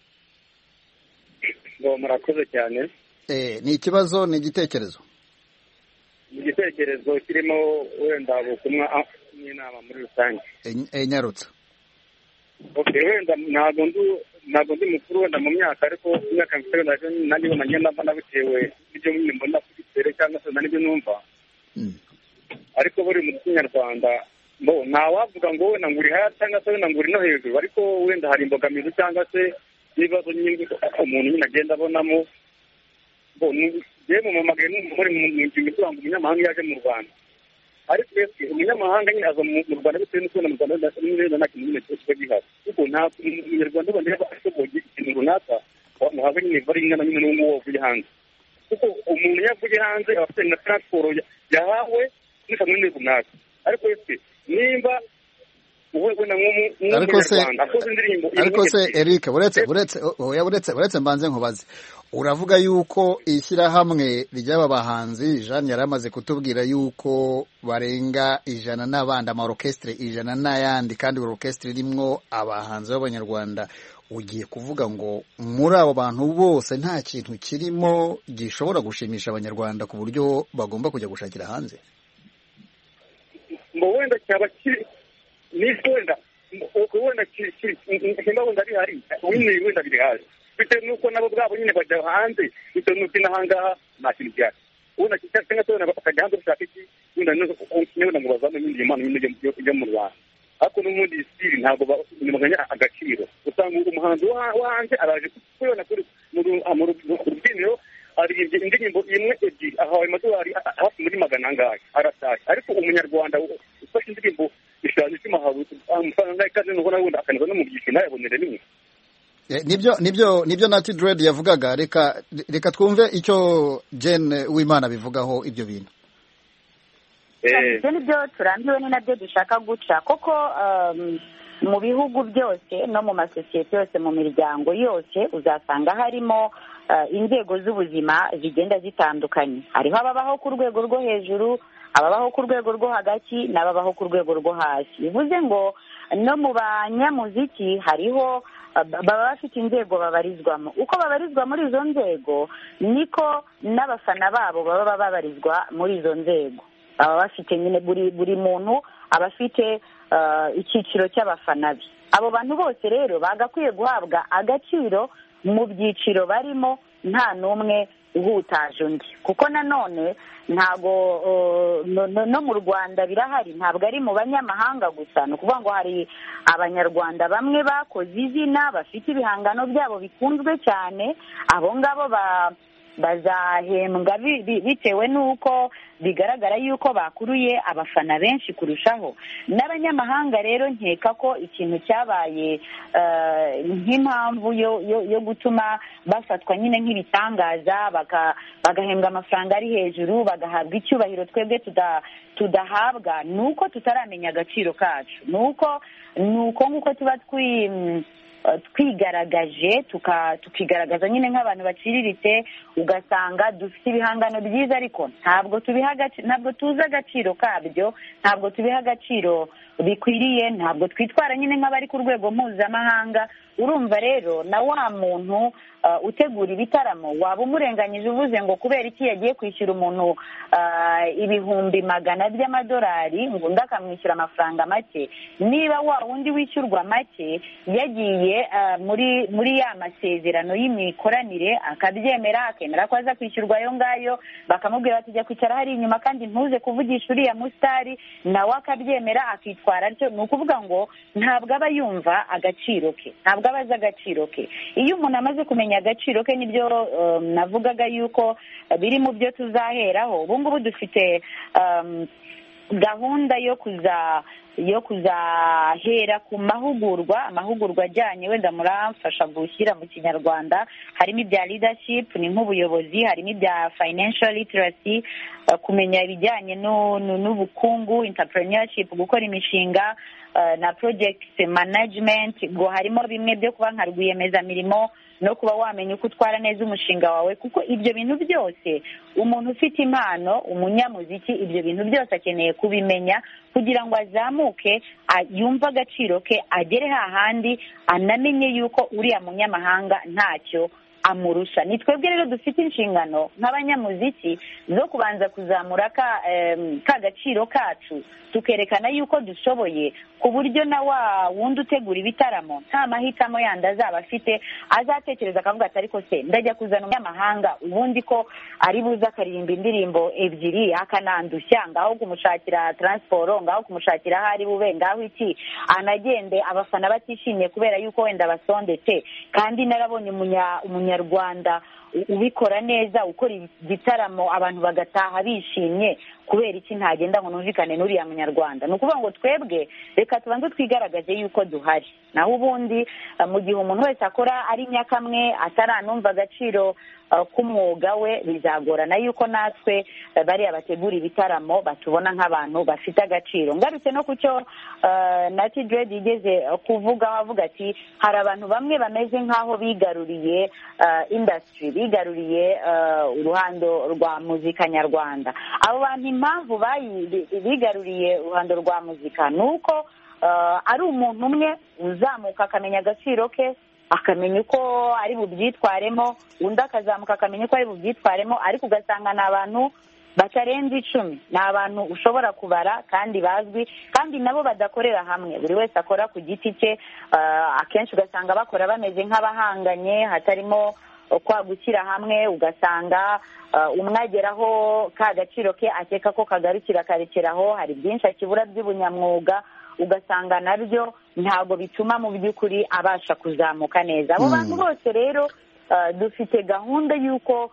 C: ngo murakoze cyane
A: ni ikibazo ni igitekerezo
C: igitekerezo kirimo wenda bukumwa n'inama muri rusange
A: nyarutsa
C: okay wenda ntabwo ndu ntabwo ndi mukuru wenda mu myaka ariko imyaka mfite nanjye ubona ngenda mbona bitewe n'ibyo mbona kuri tere cyangwa se n'ibyo numva ariko buri mu kinyarwanda bo ntawavuga ngo wenda nguri hasi cyangwa se wenda nguri no hejuru, ariko wenda hari imbogamizi cyangwa se n'ibibazo nyine umuntu nyine agenda abonamo. bo yewe mu magana muri mu ngingo ivuga ngo umunyamahanga yaje mu Rwanda, ariko ese umunyamahanga nyine aza mu Rwanda bitewe n'uko mu Rwanda nta kintu nyine cyo gihari, kuko nta umunyarwanda ubona yaba ashoboye ikintu runaka muhabwe nyine bari ingana nyine n'uwo uvuye hanze, kuko umuntu yavuye hanze aba afite na transport yahawe n'ikamwe runaka. ariko ese nimba
A: ariko se ariko se Eric buretse buretse oya buretse buretse mbanze nkubaze, uravuga yuko ishyirahamwe ry'aba bahanzi Jean yari amaze kutubwira yuko barenga ijana n'abandi ama orchestre ijana n'ayandi, kandi buri orchestre rimwo abahanzi b'abanyarwanda, ugiye kuvuga ngo muri abo bantu bose nta kintu kirimo gishobora gushimisha abanyarwanda ku buryo bagomba kujya gushakira hanze?
C: ngo wenda cyaba kiri n'isi wenda wenda kimba wenda ari hari windi wenda biri hasi, bitewe n'uko nabo bwabo nyine bajya hanze, bitewe n'uko n'ahangaha nta kintu gihari. ubona cyangwa se wenda bakajya hanze gushaka iki wenda wenda ngo bazame n'indi mpano nyine yo mu Rwanda, ariko n'ubundi siri ntabwo bamenya agaciro. usanga umuhanzi wo hanze araje kubona kuri mu rubyiniro aririmbye indirimbo imwe ebyiri ahawe amadolari hafi muri magana angahe arataye, ariko umunyarwanda ufashe indirimbo eshanu icumi ahawe amafaranga ikaze nuko nawe wenda akaniza no mu byiciro ntayabonere rimwe.
A: nibyo nibyo nibyo Nati Dread yavugaga. reka reka twumve icyo Jane Uwimana bivugaho ibyo bintu.
F: ibyo nibyo turambiwe ni nabyo dushaka guca, koko mu bihugu byose no mu masosiyete yose mu miryango yose uzasanga harimo inzego z'ubuzima zigenda zitandukanye. hariho ababaho ku rwego rwo hejuru, ababaho ku rwego rwo hagati, n'ababaho ku rwego rwo hasi. bivuze ngo no mu banyamuziki hariho baba bafite inzego babarizwamo. uko babarizwa muri izo nzego niko n'abafana babo baba babarizwa muri izo nzego. baba bafite nyine buri buri muntu aba afite icyiciro cy'abafana be. abo bantu bose rero bagakwiye guhabwa agaciro mu byiciro barimo, nta n'umwe uhutaje undi, kuko nanone ntabwo no mu Rwanda birahari, ntabwo ari mu banyamahanga gusa. ni ukuvuga ngo hari abanyarwanda bamwe bakoze izina, bafite ibihangano byabo bikunzwe cyane, abo ngabo ba bazahembwa bitewe n'uko bigaragara yuko bakuruye abafana benshi kurushaho. n'abanyamahanga rero nkeka ko ikintu cyabaye nk'impamvu yo gutuma bafatwa nyine nk'ibitangaza, bagahembwa amafaranga ari hejuru, bagahabwa icyubahiro twebwe tudahabwa, ni uko tutaramenya agaciro kacu. ni uko ni uko nk'uko tuba twi twigaragaje tukigaragaza nyine nk'abantu baciriritse, ugasanga dufite ibihangano byiza ariko ntabwo tubiha ntabwo tuzi agaciro kabyo, ntabwo tubiha agaciro bikwiriye, ntabwo twitwara nyine nk'abari ku rwego mpuzamahanga. urumva rero na wa muntu utegura ibitaramo waba umurenganyije uvuze ngo kubera iki yagiye kwishyura umuntu ibihumbi magana by'amadolari ngo undi akamwishyura amafaranga make, niba wa wundi wishyurwa make yagiye muri muri ya masezerano y'imikoranire akabyemera, akemera ko aza kwishyurwa ayo ngayo, bakamubwira bati jya kwicara hari inyuma kandi ntuze kuvugisha uriya musitari, nawe akabyemera akitwara atyo. ni ukuvuga ngo ntabwo aba yumva agaciro ke, ntabwo aba azi agaciro ke. iyo umuntu amaze kumenya agaciro ke, nibyo navugaga yuko biri mu byo tuzaheraho. ubu ngubu dufite gahunda yo kuza yo kuzahera ku mahugurwa amahugurwa ajyanye, wenda muramfasha gushyira mu kinyarwanda, harimo ibya leadership, ni nk'ubuyobozi, harimo ibya financial literacy, kumenya ibijyanye n'ubukungu, entrepreneurship, gukora imishinga na project management. ngo harimo bimwe byo kuba nka rwiyemezamirimo no kuba wamenya uko utwara neza umushinga wawe, kuko ibyo bintu byose umuntu ufite impano, umunyamuziki, ibyo bintu byose akeneye kubimenya kugira ngo azamuke, yumve agaciro ke, agere hahandi anamenye yuko uriya munyamahanga ntacyo amurusha. Ni twebwe rero dufite inshingano nk'abanyamuziki zo kubanza kuzamura ka ka gaciro kacu, tukerekana yuko dushoboye, ku buryo na wa wundi utegura ibitaramo nta mahitamo yandi azaba afite, azatekereza akavuga ati ariko se ndajya kuzana umunyamahanga ubundi ko ari buze akaririmba indirimbo ebyiri akanandushya, ngaho kumushakira transport, ngaho kumushakira ahari bube, ngaho iki anagende abafana batishimye kubera yuko wenda basondetse. Kandi narabonye umunyarwanda ubikora neza, ukora igitaramo abantu bagataha bishimye, kubera iki ntagenda ngo numvikane n'uriya munyarwanda? Ni ukuvuga ngo twebwe reka tubanze twigaragaze yuko duhari, naho ubundi mu gihe umuntu wese akora ari nyakamwe ataranumva agaciro k'umwuga we, bizagorana yuko natwe bariya bategura ibitaramo batubona nk'abantu bafite agaciro. Ngarutse no ku cyo Natty Dread igeze kuvuga, avuga ati hari abantu bamwe bameze nk'aho bigaruriye industry, bigaruriye uruhando rwa muzika nyarwanda. Abo bantu impamvu bigaruriye uruhando rwa muzika ni uko ari umuntu umwe uzamuka akamenya agaciro ke, akamenya uko ari bubyitwaremo, undi akazamuka akamenya uko ari bubyitwaremo, ariko ugasanga ni abantu batarenze icumi, ni abantu ushobora kubara kandi bazwi, kandi nabo badakorera hamwe, buri wese akora ku giti cye. Akenshi ugasanga bakora bameze nk'abahanganye, hatarimo kwa gushyira hamwe, ugasanga umwe ageraho ka gaciro ke akeka ko kagarukira akarekeraho, hari byinshi akibura by'ubunyamwuga, ugasanga nabyo ntabwo bituma mu by'ukuri abasha kuzamuka neza. Abo bantu bose rero dufite gahunda y'uko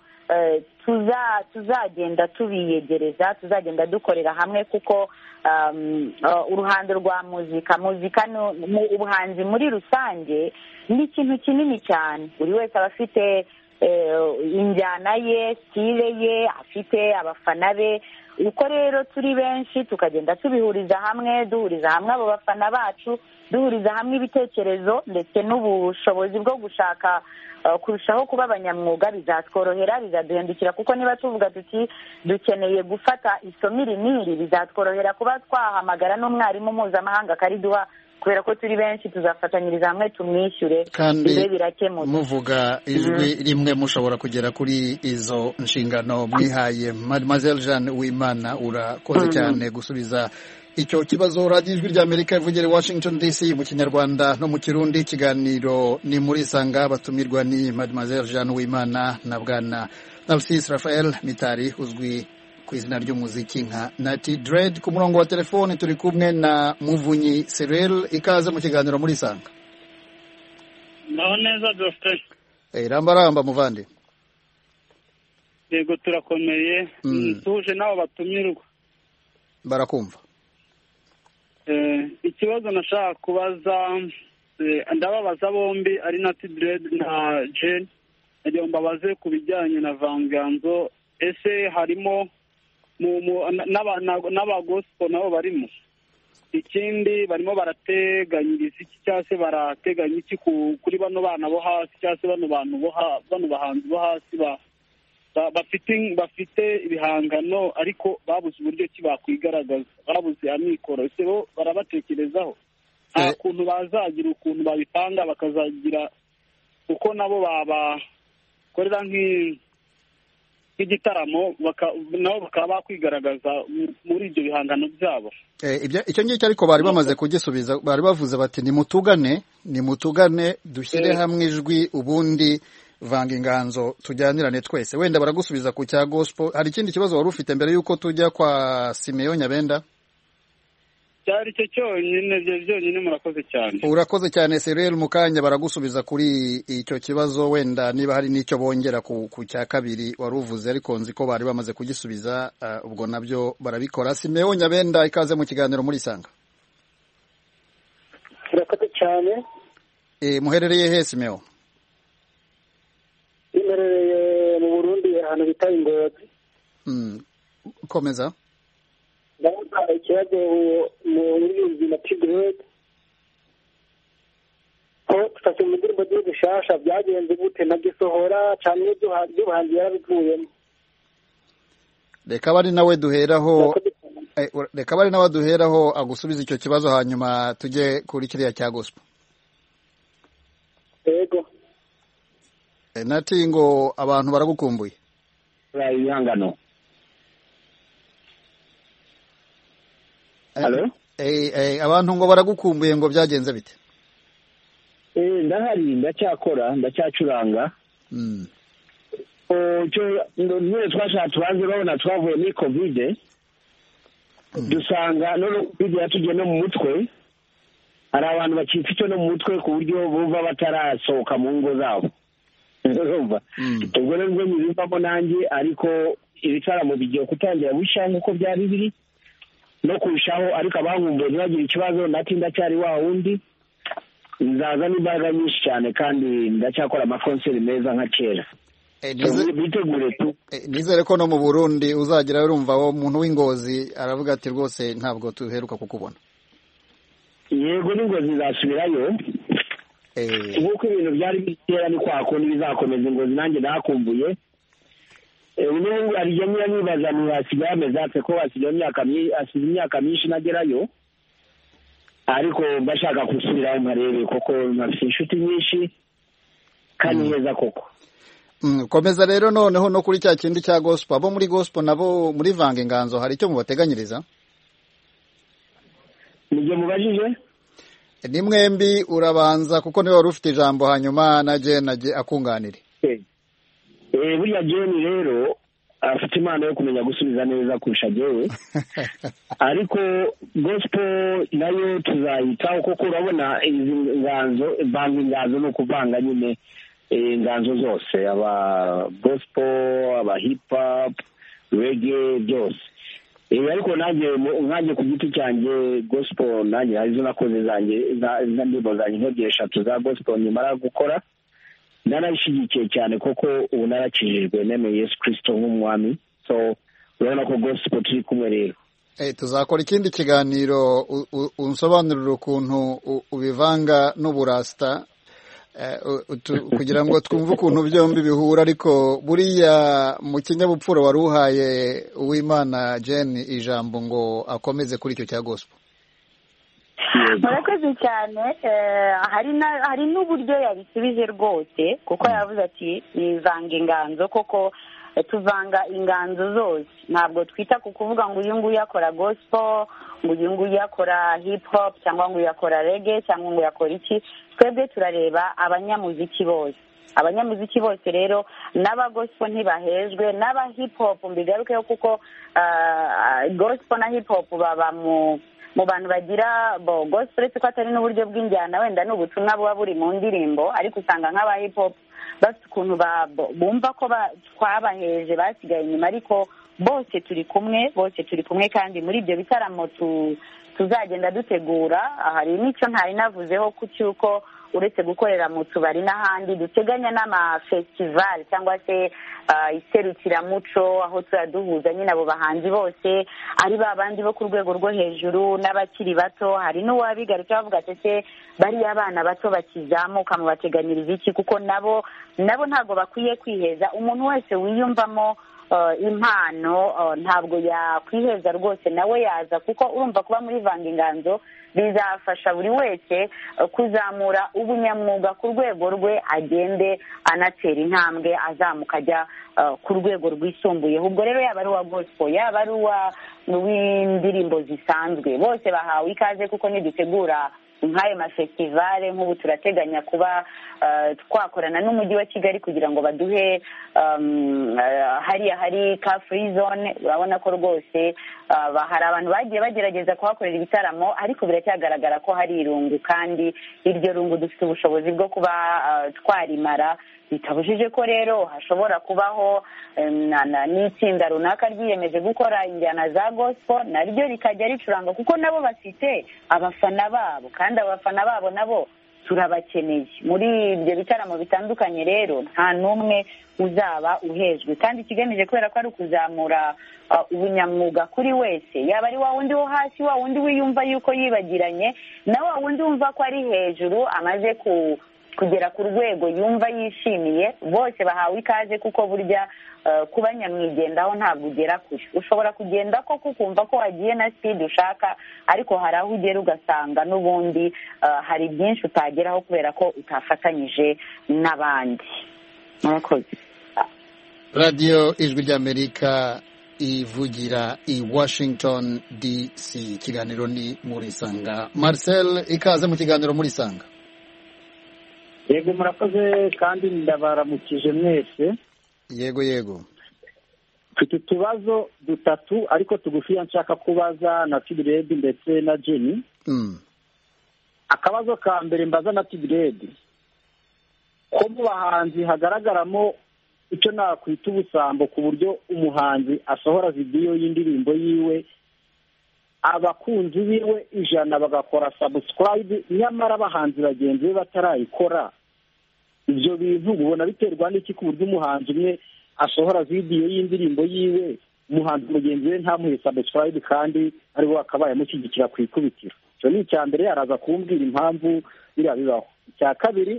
F: tuzagenda tubiyegereza, tuzagenda dukorera hamwe, kuko uruhando rwa muzika muzika ubuhanzi muri rusange ni ikintu kinini cyane. Buri wese aba afite injyana ye, stile ye, afite abafana be. Uko rero turi benshi tukagenda tubihuriza hamwe, duhuriza hamwe abo bafana bacu, duhuriza hamwe ibitekerezo ndetse n'ubushobozi bwo gushaka kurushaho kuba abanyamwuga, bizatworohera, bizaduhindukira. Kuko niba tuvuga tuti dukeneye gufata isomo iri n'iri, bizatworohera kuba twahamagara n'umwarimu mpuzamahanga akariduha, kubera ko turi benshi tuzafatanyiriza hamwe tumwishyure, bibe birakemutse.
A: Muvuga ijwi rimwe mushobora kugera kuri izo nshingano mwihaye. Mademoiselle Jeanne Uwimana, urakoze cyane gusubiza icyo kibazo. Radio Ijwi ry'Amerika ivugira Washington D C mu Kinyarwanda no mu Kirundi. Ikiganiro ni muri Sanga, batumirwa ni Mademoiselle Jeanne Uwimana na Bwana Narcisse Raphael Mitari uzwi ku izina ry'umuziki nka Natty Dread. Ku murongo wa telefone turi kumwe na Muvunyi Cyril. Ikaze mu kiganiro muri Sanga.
C: Naho neza Docteur.
A: Eh, ramba ramba muvandi.
C: Yego turakomeye. Mm. Tuje nabo batumirwa.
A: Barakumva.
C: Eh, ikibazo nashaka kubaza, eh, ndababaza bombi ari Natty Dread na Jeanne, nagiye mbabaze ku bijyanye na vanganzo. Ese harimo n'abagospel nabo barimo? Ikindi barimo barateganyiriza iki, cyangwa se barateganya iki kuri bano bana bo hasi, cyangwa se bano bantu bo bano bahanzi bo hasi bafite bafite ibihangano ariko babuze uburyo ki bakwigaragaza, babuze amikoro? Ese bo barabatekerezaho nta kuntu bazagira ukuntu babipanga bakazagira uko nabo babakorera nk'igitaramo nabo bakaba bakwigaragaza muri ibyo bihangano byabo?
A: Icyo ngicyo ariko bari bamaze kugisubiza, bari bavuze bati nimutugane nimutugane dushyire hamwe ijwi, ubundi vanga inganzo tujyanirane twese. Wenda baragusubiza ku cya gospel. Hari ikindi kibazo wari ufite mbere yuko tujya kwa Simeon Nyabenda?
C: Cyari cyo cyonyine, byo byonyine. Murakoze cyane.
A: Urakoze cyane Cyril. Mukanya baragusubiza kuri icyo kibazo, wenda niba hari n'icyo bongera ku, ku cya kabiri wari uvuze, ariko nzi ko bari bamaze kugisubiza. Uh, ubwo nabyo barabikora. Simeon Nyabenda, ikaze mu kiganiro muri Sanga.
H: Urakoze cyane.
A: Eh, muherereye he Simeon?
H: Imerereye mu Burundi ahantu bita Ingozi.
A: Mm. Komeza.
H: Ndavuga ikibazo muri uzi na Tigred. Ko tufashe mu ndirimbo z'ubushasha byagenze gute na gisohora cyane ibyo bahanzi yarabivuyemo?
A: Reka bari nawe duheraho eh, reka bari nawe duheraho agusubiza icyo kibazo, hanyuma tujye kuri kiriya cya gospel.
H: Yego.
A: nati ngo abantu baragukumbuye
D: ibihangano. Halo?
A: Eh eh abantu ngo baragukumbuye ngo byagenze bite?
D: Eh ndahari ndacyakora ndacyacuranga.
A: Mm.
D: Oh cyo none twashatse tubanze babona twavuye muri covid. Dusanga none covid yatugiye no mu mutwe. Hari abantu bakifite no mu mutwe ku buryo bumva batarasohoka mu ngo zabo. Urumva? Ubwo rero ngo nyibivamo nanjye ariko ibitaramo bigiye kutangira busha nkuko byari biri no kurushaho ariko abankumbuye ntibagira ikibazo natinda cyari wa wundi nzaza n'imbaraga nyinshi cyane kandi ndacyakora amakonseri meza nka kera. Bitegure tu
A: nizere ko no mu Burundi uzagira urumva wo muntu w'Ingozi aravuga ati rwose ntabwo tuheruka kukubona.
D: Yego n'Ingozi zasubirayo eh nkuko ibintu byari bitera ni kwa kundi bizakomeza Ingozi nanjye nakumbuye. Eh ubu ari yamye nibaza mu hasigaye amezatse ko hasigaye imyaka myinshi asize imyaka myinshi nagerayo ariko mbashaka gusubira mu marebe koko nafite inshuti nyinshi kandi neza koko.
A: Mm, komeza rero noneho no kuri cya kindi cya gospel abo muri gospel nabo muri Vanga Inganzo hari icyo mubateganyiriza?
D: Nige mubajije?
A: Ni mwembi urabanza kuko niwe wari ufite ijambo hanyuma na Jane aje akunganire.
D: Eh eh buriya Jane rero afite imana yo kumenya gusubiza neza kurusha jewe. Ariko gospel nayo tuzayitaho kuko urabona izi nganzo Vanga Inganzo no kuvanga nyine inganzo zose aba gospel aba hip hop reggae byose. Eh ariko nanjye nkanjye ku giti cyanjye gospel nanjye arizo nakoze zanjye za ndibo zanjye nk'ebyiri eshatu za gospel nyimara gukora narayishigikiye cyane koko ubu narakijijwe nemeye Yesu Kristo nk'umwami. So urabona ko gospel turi kumwe rero.
A: Eh tuzakora ikindi kiganiro unsobanurira ukuntu ubivanga n'uburasta kugira ngo twumve ukuntu byombi bihura ariko buriya mu kinyabupfura wari uhaye uw'Imana Jane ijambo ngo akomeze kuri icyo cya gospel.
F: Murakoze cyane hari hari n'uburyo yabisubije rwose kuko yavuze ati nivanga inganzo koko tuvanga inganzo zose ntabwo twita ku kuvuga ngo uyu nguyu yakora gospel ngo uyu nguyu yakora hip hop cyangwa ngo yakora reggae cyangwa ngo yakora iki. Twebwe turareba abanyamuziki bose abanyamuziki bose rero n'aba gospel ntibahejwe n'aba hip hop mbigarukeho kuko gospel na hip hop baba mu mu bantu bagira bo gospel ko atari n'uburyo bw'injyana wenda n'ubutumwa buba buri mu ndirimbo ariko usanga nk'aba hip hop bafite ukuntu bumva ko twabaheje basigaye inyuma ariko bose turi kumwe bose turi kumwe kandi muri ibyo bitaramo tuzagenda dutegura hari n'icyo ntari navuzeho ku cyuko uretse gukorera mu tubari n'ahandi duteganya n'amafestival cyangwa se iserukiramuco aho turaduhuza nyine abo bahanzi bose ari babandi bo ku rwego rwo hejuru n'abakiri bato. Hari n'uwabigarutse bavuga ati bariya abana bato bakizamuka mu bateganyiriza iki kuko nabo nabo ntabwo bakwiye kwiheza. Umuntu wese wiyumvamo impano ntabwo yakwiheza rwose nawe yaza kuko urumva kuba muri Vanga Inganzo bizafasha buri wese kuzamura ubunyamwuga ku rwego rwe agende anatera intambwe azamuka ajya ku rwego rwisumbuye. Ubwo rero yaba ari uwa gospel yaba ari uw'indirimbo zisanzwe bose bahawe ikaze kuko nidutegura nk'ayo mafestivale nk'ubu turateganya kuba twakorana n'umujyi wa Kigali kugira ngo baduhe hariya hari ka free zone. Urabona ko rwose hari abantu bagiye bagerageza kuhakorera ibitaramo ariko biracyagaragara ko hari irungu kandi iryo rungu dufite ubushobozi bwo kuba twarimara bitabujije ko rero hashobora kubaho n'itsinda runaka ryiyemeje gukora injyana za gospel naryo rikajya ricuranga kuko nabo bafite abafana babo kandi abafana babo nabo turabakeneye muri ibyo bitaramo bitandukanye. Rero nta n'umwe uzaba uhejwe kandi ikigamije kubera ko ari ukuzamura ubunyamwuga kuri wese yaba ari wa wundi wo hasi wa wundi wiyumva yuko yibagiranye na wa wundi wumva ko ari hejuru amaze ku kugera ku rwego yumva yishimiye. Bose bahawe ikaze kuko burya kuba nyamwigendaho ntabwo ugera kure. Ushobora kugenda ko kukumva ko wagiye na speed ushaka ariko hari aho ugera ugasanga n'ubundi hari byinshi utageraho kubera ko utafatanyije n'abandi. murakoze.
A: radiyo ijwi ry'amerika ivugira i Washington D C. Ikiganiro ni Murisanga. Marcel, ikaze mu kiganiro Murisanga.
I: Yego murakoze kandi ndabaramukije mwese.
A: Yego yego.
I: Mfite utubazo dutatu ariko tugufiya nshaka kubaza na Tibiredi ndetse na Jenny.
A: Mm.
I: Akabazo ka mbere mbaza na Tibiredi. Ko mu bahanzi hagaragaramo icyo nakwita ubusambo ku buryo umuhanzi asohora video y'indirimbo yiwe abakunzi biwe ijana bagakora subscribe nyamara abahanzi bagenzi be batarayikora. Ibyo bintu ubona biterwa n'iki ku buryo umuhanzi umwe asohora video y'indirimbo yiwe umuhanzi mugenzi we ntamuhe subscribe kandi ari we akabaye amushyigikira ku ikubitiro? Icyo ni icya mbere, araza kumbwira impamvu biriya bibaho. Icya kabiri,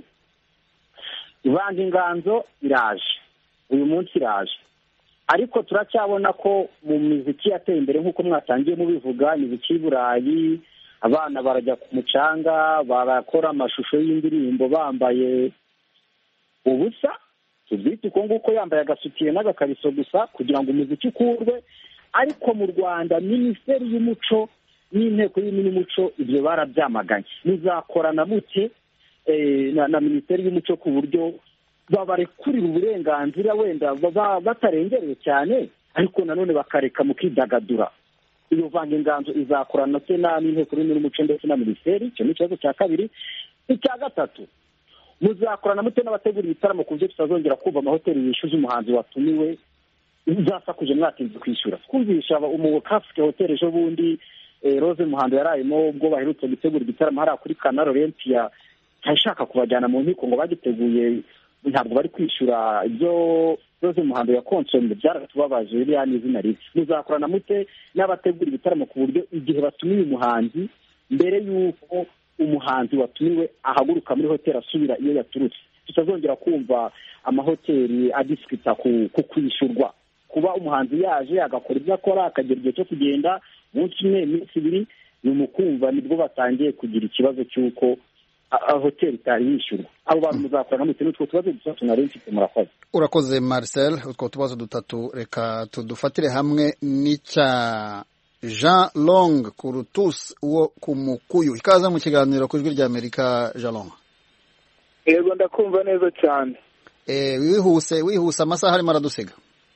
I: ivanga inganzo iraje, uyu munsi iraje, ariko turacyabona ko mu muziki yateye imbere nk'uko mwatangiye mubivuga, imiziki y'i Burayi abana barajya ku mucanga barakora amashusho y'indirimbo bambaye ubusa, tubyite uko nguko, yambaye agasutiye n'agakariso gusa kugira ngo umuziki ukurwe. Ariko mu Rwanda Minisiteri y'Umuco n'Inteko y'Umuco ibyo barabyamaganye. Muzakorana mute na Minisiteri y'Umuco ku buryo babarekurira uburenganzira wenda batarengereye cyane ariko nanone bakareka mukidagadura? Iyo vanga inganzo izakorana se n'Inteko y'Umuco ndetse na Minisiteri? Icyo ni ikibazo cya kabiri. Icya gatatu, muzakorana mute n'abategura ibitaramo ku buryo tutazongera kumva amahoteli yishyuza umuhanzi watumiwe uzasakuje mwatinze kwishyura? Twumvisha umukafike hoteli ejo bundi Rose Muhando yarayemo ubwo baherutse gutegura igitaramo hariya kuri Canal Olympia, ntashaka kubajyana mu nkiko ngo bagiteguye ntabwo bari kwishyura ibyo Rose Muhando yakonsomye. Byaratubabaje biriya n'izina ribi. Muzakorana mute n'abategura ibitaramo ku buryo igihe batumiye umuhanzi mbere y'uko umuhanzi watumiwe ahaguruka muri hoteli asubira iyo yaturutse tutazongera kumva amahoteli adisikita ku kwishyurwa? Kuba umuhanzi yaje agakora ibyo akora akagera igihe cyo kugenda umunsi umwe iminsi ibiri, ni umukumva nibwo batangiye kugira ikibazo cy'uko hoteli itari yishyurwa. Abo bantu muzakorana mute n'utwo tubazo dutatu nari mfite? Murakoze.
A: Urakoze Marcel. Utwo tubazo dutatu reka tudufatire hamwe n'icya Jean Long Kurutus wo kumukuyu. Ikaza mu kiganiro ku ijwi ry'Amerika. Jean Long.
J: Yego ndakumva neza cyane.
A: Eh wihuse wihuse amasaha arimo aradusiga.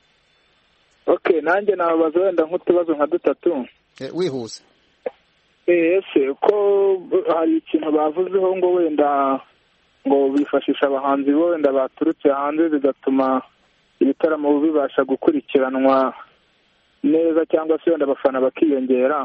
J: Okay, nanjye nababaza wenda nk'utubazo nka dutatu.
A: Eh wihuse.
J: Eh ese ko hari ikintu bavuzeho ngo wenda ngo bifashisha abahanzi bo wenda baturutse hanze bigatuma ibitaramo bibasha gukurikiranwa neza cyangwa se wenda abafana bakiyongera.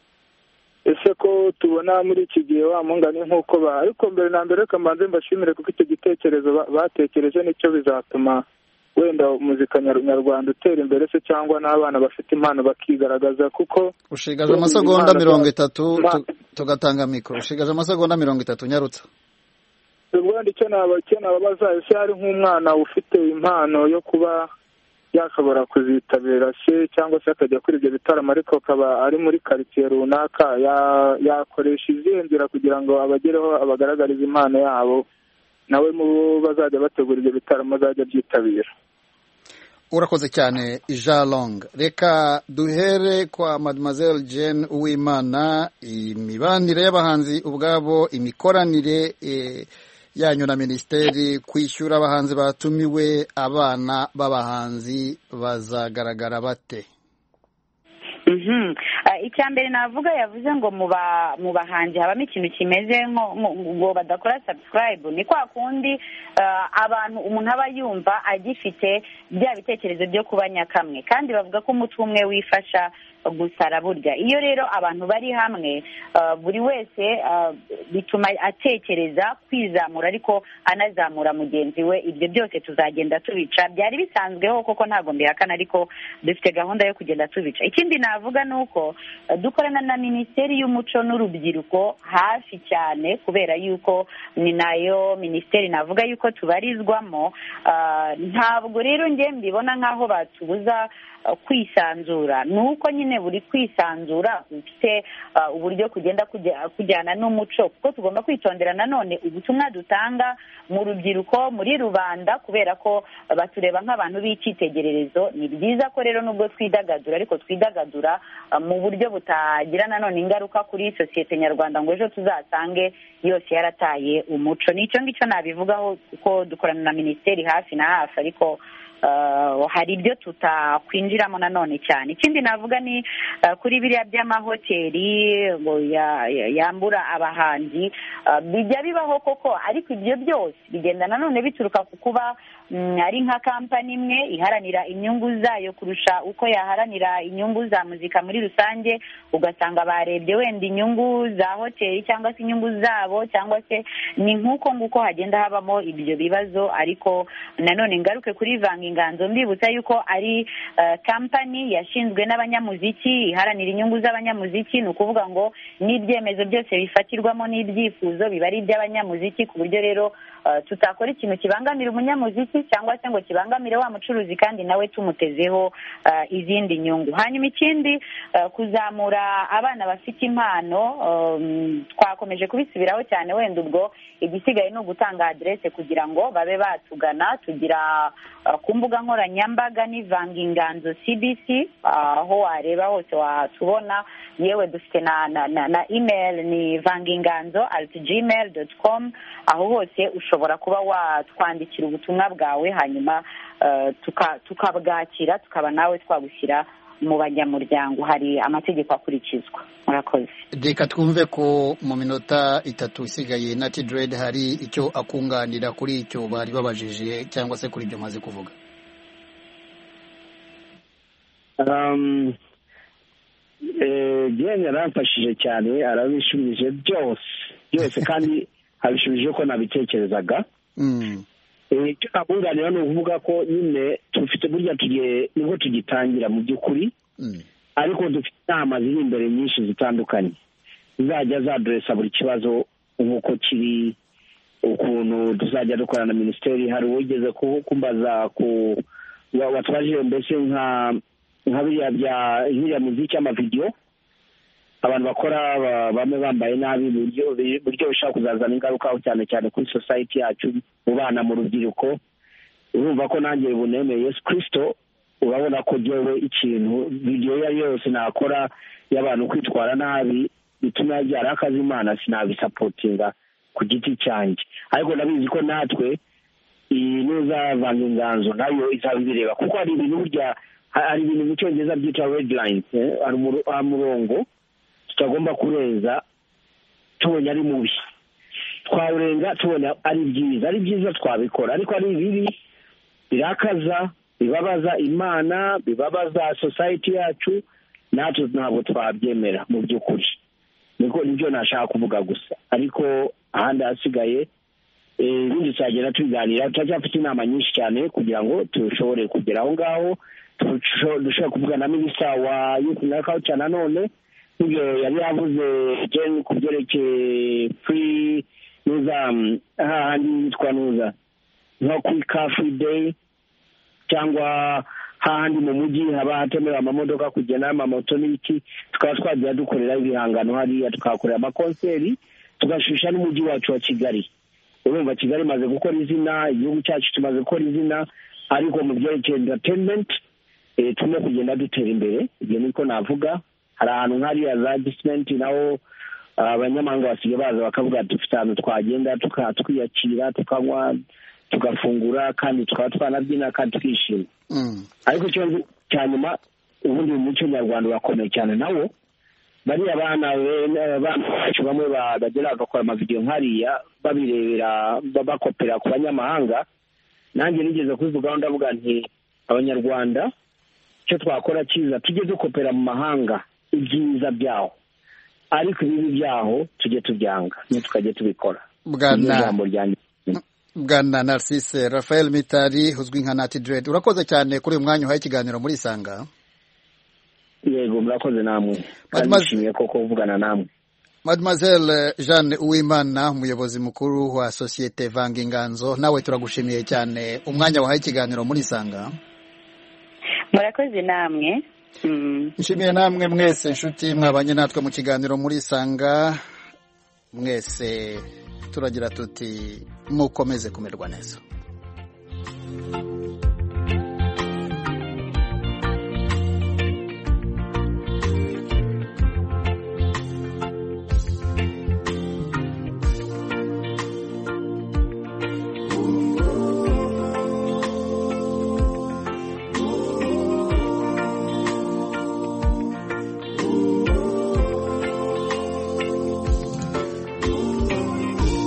J: Ese ko tubona muri iki gihe wa mungane nk'uko ba ariko mbere na mbere kamanze mbashimire kuko icyo gitekerezo batekereje nicyo bizatuma wenda muzika nyarwanda utera imbere se cyangwa n'abana bafite impano bakigaragaza. Kuko
A: ushigaje amasegonda mirongo itatu tugatanga mikoro. Ushigaje amasegonda mirongo itatu nyarutsa.
J: Ubwo ndicyo nabakena babaza ese hari nk'umwana ufite impano yo kuba yashobora kuzitabira se cyangwa se akajya kuri ibyo bitaramo ariko akaba ari muri quartier runaka, yakoresha izihe nzira kugira ngo abagereho abagaragariza impano yabo nawe mu bazajya bategura ibyo bitaramo azajya byitabira?
A: Urakoze cyane Jean Long. Reka duhere kwa Mademoiselle Jane Uwimana. Imibanire y'abahanzi ubwabo, imikoranire e, yanyu na Minisiteri, kwishyura abahanzi batumiwe, abana b'abahanzi bazagaragara bate?
F: Mhm. Icya mbere navuga yavuze ngo mu bahanzi habamo ikintu kimeze ngo badakora subscribe. Ni kwa kundi abantu umuntu aba yumva agifite bya bitekerezo byo kuba nyakamwe, kandi bavuga ko umutwe umwe wifasha gusara burya. Iyo rero abantu bari hamwe buri wese bituma atekereza kwizamura ariko anazamura mugenzi we. Ibyo byose tuzagenda tubica, byari bisanzweho koko ntago mbihakana, ariko dufite gahunda yo kugenda tubica. Ikindi navuga nuko dukorana na Minisiteri y'Umuco n'Urubyiruko hafi cyane, kubera yuko ni nayo minisiteri navuga yuko tubarizwamo. Ntabwo rero njye mbibona nk'aho batubuza kwisanzura, nuko nyine nyine buri kwisanzura bufite uburyo kugenda kujyana n'umuco, kuko tugomba kwitondera nanone ubutumwa dutanga mu rubyiruko, muri rubanda, kubera ko batureba nk'abantu b'icyitegererezo. Ni byiza ko rero nubwo twidagadura ariko twidagadura mu buryo butagira nanone ingaruka kuri sosiyete nyarwanda ngo ejo tuzasange yose yarataye umuco. Nicyo ngicyo nabivugaho kuko dukorana na minisiteri hafi na hafi, ariko hari ibyo tutakwinjiramo nanone cyane. Ikindi navuga ni kuri biriya by'amahoteli ngo yambura abahanzi, bijya bibaho koko, ariko ibyo byose bigenda nanone bituruka ku kuba ari nka kampani imwe iharanira inyungu zayo kurusha uko yaharanira inyungu za muzika muri rusange. Ugasanga barebye wenda inyungu za hoteli cyangwa se inyungu zabo, cyangwa se ni nk'uko nguko hagenda habamo ibyo bibazo. Ariko nanone ngaruke kuri Vanga Inganzo mbibutsa yuko ari kampani yashinzwe n'abanyamuziki, iharanira inyungu z'abanyamuziki. Ni ukuvuga ngo n'ibyemezo byose bifatirwamo n'ibyifuzo biba ari iby'abanyamuziki, ku buryo rero tutakora ikintu kibangamira umunyamuziki cyangwa se ngo kibangamire wa mucuruzi kandi nawe tumutezeho izindi nyungu. Hanyuma ikindi, kuzamura abana bafite impano, twakomeje kubisubiraho cyane. Wenda ubwo igisigaye ni ugutanga aderese kugira ngo babe batugana. Tugira ku mbuga nkoranyambaga ni Vanga Inganzo C B C, aho wareba hose watubona. Yewe dufite na na, na, na email ni vanginganzo at gmail dot com, aho hose ushobora kuba watwandikira ubutumwa bwawe, hanyuma tukabwakira tukaba nawe twagushyira mu banyamuryango. Hari amategeko akurikizwa. Murakoze.
A: Reka twumve ko mu minota itatu isigaye na Tidred hari icyo akunganira kuri icyo bari babajije cyangwa se kuri ibyo maze kuvuga.
D: um eh Jene aramfashije cyane, arabishubije byose byose kandi abishubije ko nabitekerezaga. mm eh cyo akunganira no kuvuga ko nyine tufite burya tugiye nibwo tugitangira mu by'ukuri. mm ariko dufite inama ziri imbere nyinshi zitandukanye zizajya zadressa buri kibazo nk'uko kiri, ukuntu tuzajya dukorana na minisiteri. Hari ugeze kumbaza ku watwajije mbese nka nka biriya bya biriya muziki y'amavideo abantu bakora bamwe bambaye nabi, buryo buryo bishaka kuzazana ingaruka cyane cyane kuri society yacu, mu bana, mu rubyiruko. Urumva ko nanjye bunemeye Yesu Kristo, urabona ko jewe ikintu video ya yose nakora y'abantu kwitwara nabi bituma yabyara akazi Imana sinabisupportinga ku giti cyanjye. Ariko nabizi ko natwe inuza Vanga Inganzo nayo izabireba, kuko hari ibintu burya hari ibintu mu Cyongereza byitwa red lines, ari umurongo tutagomba kurenza tubonye ari mubi. Twawurenga tubona ari byiza, ari byiza twabikora, ariko ari bibi birakaza, bibabaza Imana, bibabaza society yacu, natwe ntabwo twabyemera mu by'ukuri. Niko nibyo nashaka kuvuga gusa, ariko ahandi hasigaye ibindi tuzagenda tubiganira. Turacyafite inama nyinshi cyane kugira ngo tushobore kugera aho ngaho, dushobora kuvuga na minisita wa youth na culture nanone ibyo yari yavuze Jane ku byerekeye free nuza hahandi yitwa nuza nko kuri car free day, cyangwa hahandi mu mujyi haba hatemewe amamodoka kugenda amamoto n'iki, tukaba twagira dukorera ibihangano hariya, tukakorera amakonseri, tugashusha n'umujyi wacu wa Kigali. Urumva Kigali maze gukora izina, igihugu cyacu tumaze gukora izina, ariko mu byerekeye entertainment eh tume kugenda dutera imbere. Ibyo niko navuga. Hari ahantu nk'ariya za disment naho abanyamahanga basigaye baza bakavuga dufite ahantu twagenda tukatwiyakira, tukanywa, tugafungura, kandi tukaba twanabyina kandi twishima. mm. Ariko cyo cyanyuma ubundi mu muco nyarwanda urakomeye cyane nawo. Bari abana bacu bamwe bagera bagakora amavideo nkariya babirebera bakopera ku banyamahanga. Nanjye nigeze kuvuga ndavuga nti abanyarwanda cyo twakora cyiza tujye dukopera mu mahanga ibyiza byaho, ariko ibibi byaho tujye tubyanga ni tukajye tubikora.
A: Bwana Bwana Narcisse Raphael Mitari uzwi nka Nati Dread, urakoze cyane kuri uyu mwanya uhaye ikiganiro muri Isanga.
D: Yego murakoze namwe, kandi ko kuvugana namwe.
A: Mademoiselle Jeanne Uwimana, umuyobozi mukuru wa Societe Vanga Inganzo, nawe turagushimiye cyane umwanya wahaye ikiganiro muri Isanga.
F: Murakoze namwe.
A: nshimiye namwe mwese inshuti mwabanye natwe mu kiganiro murisanga mwese turagira tuti mukomeze kumerwa neza.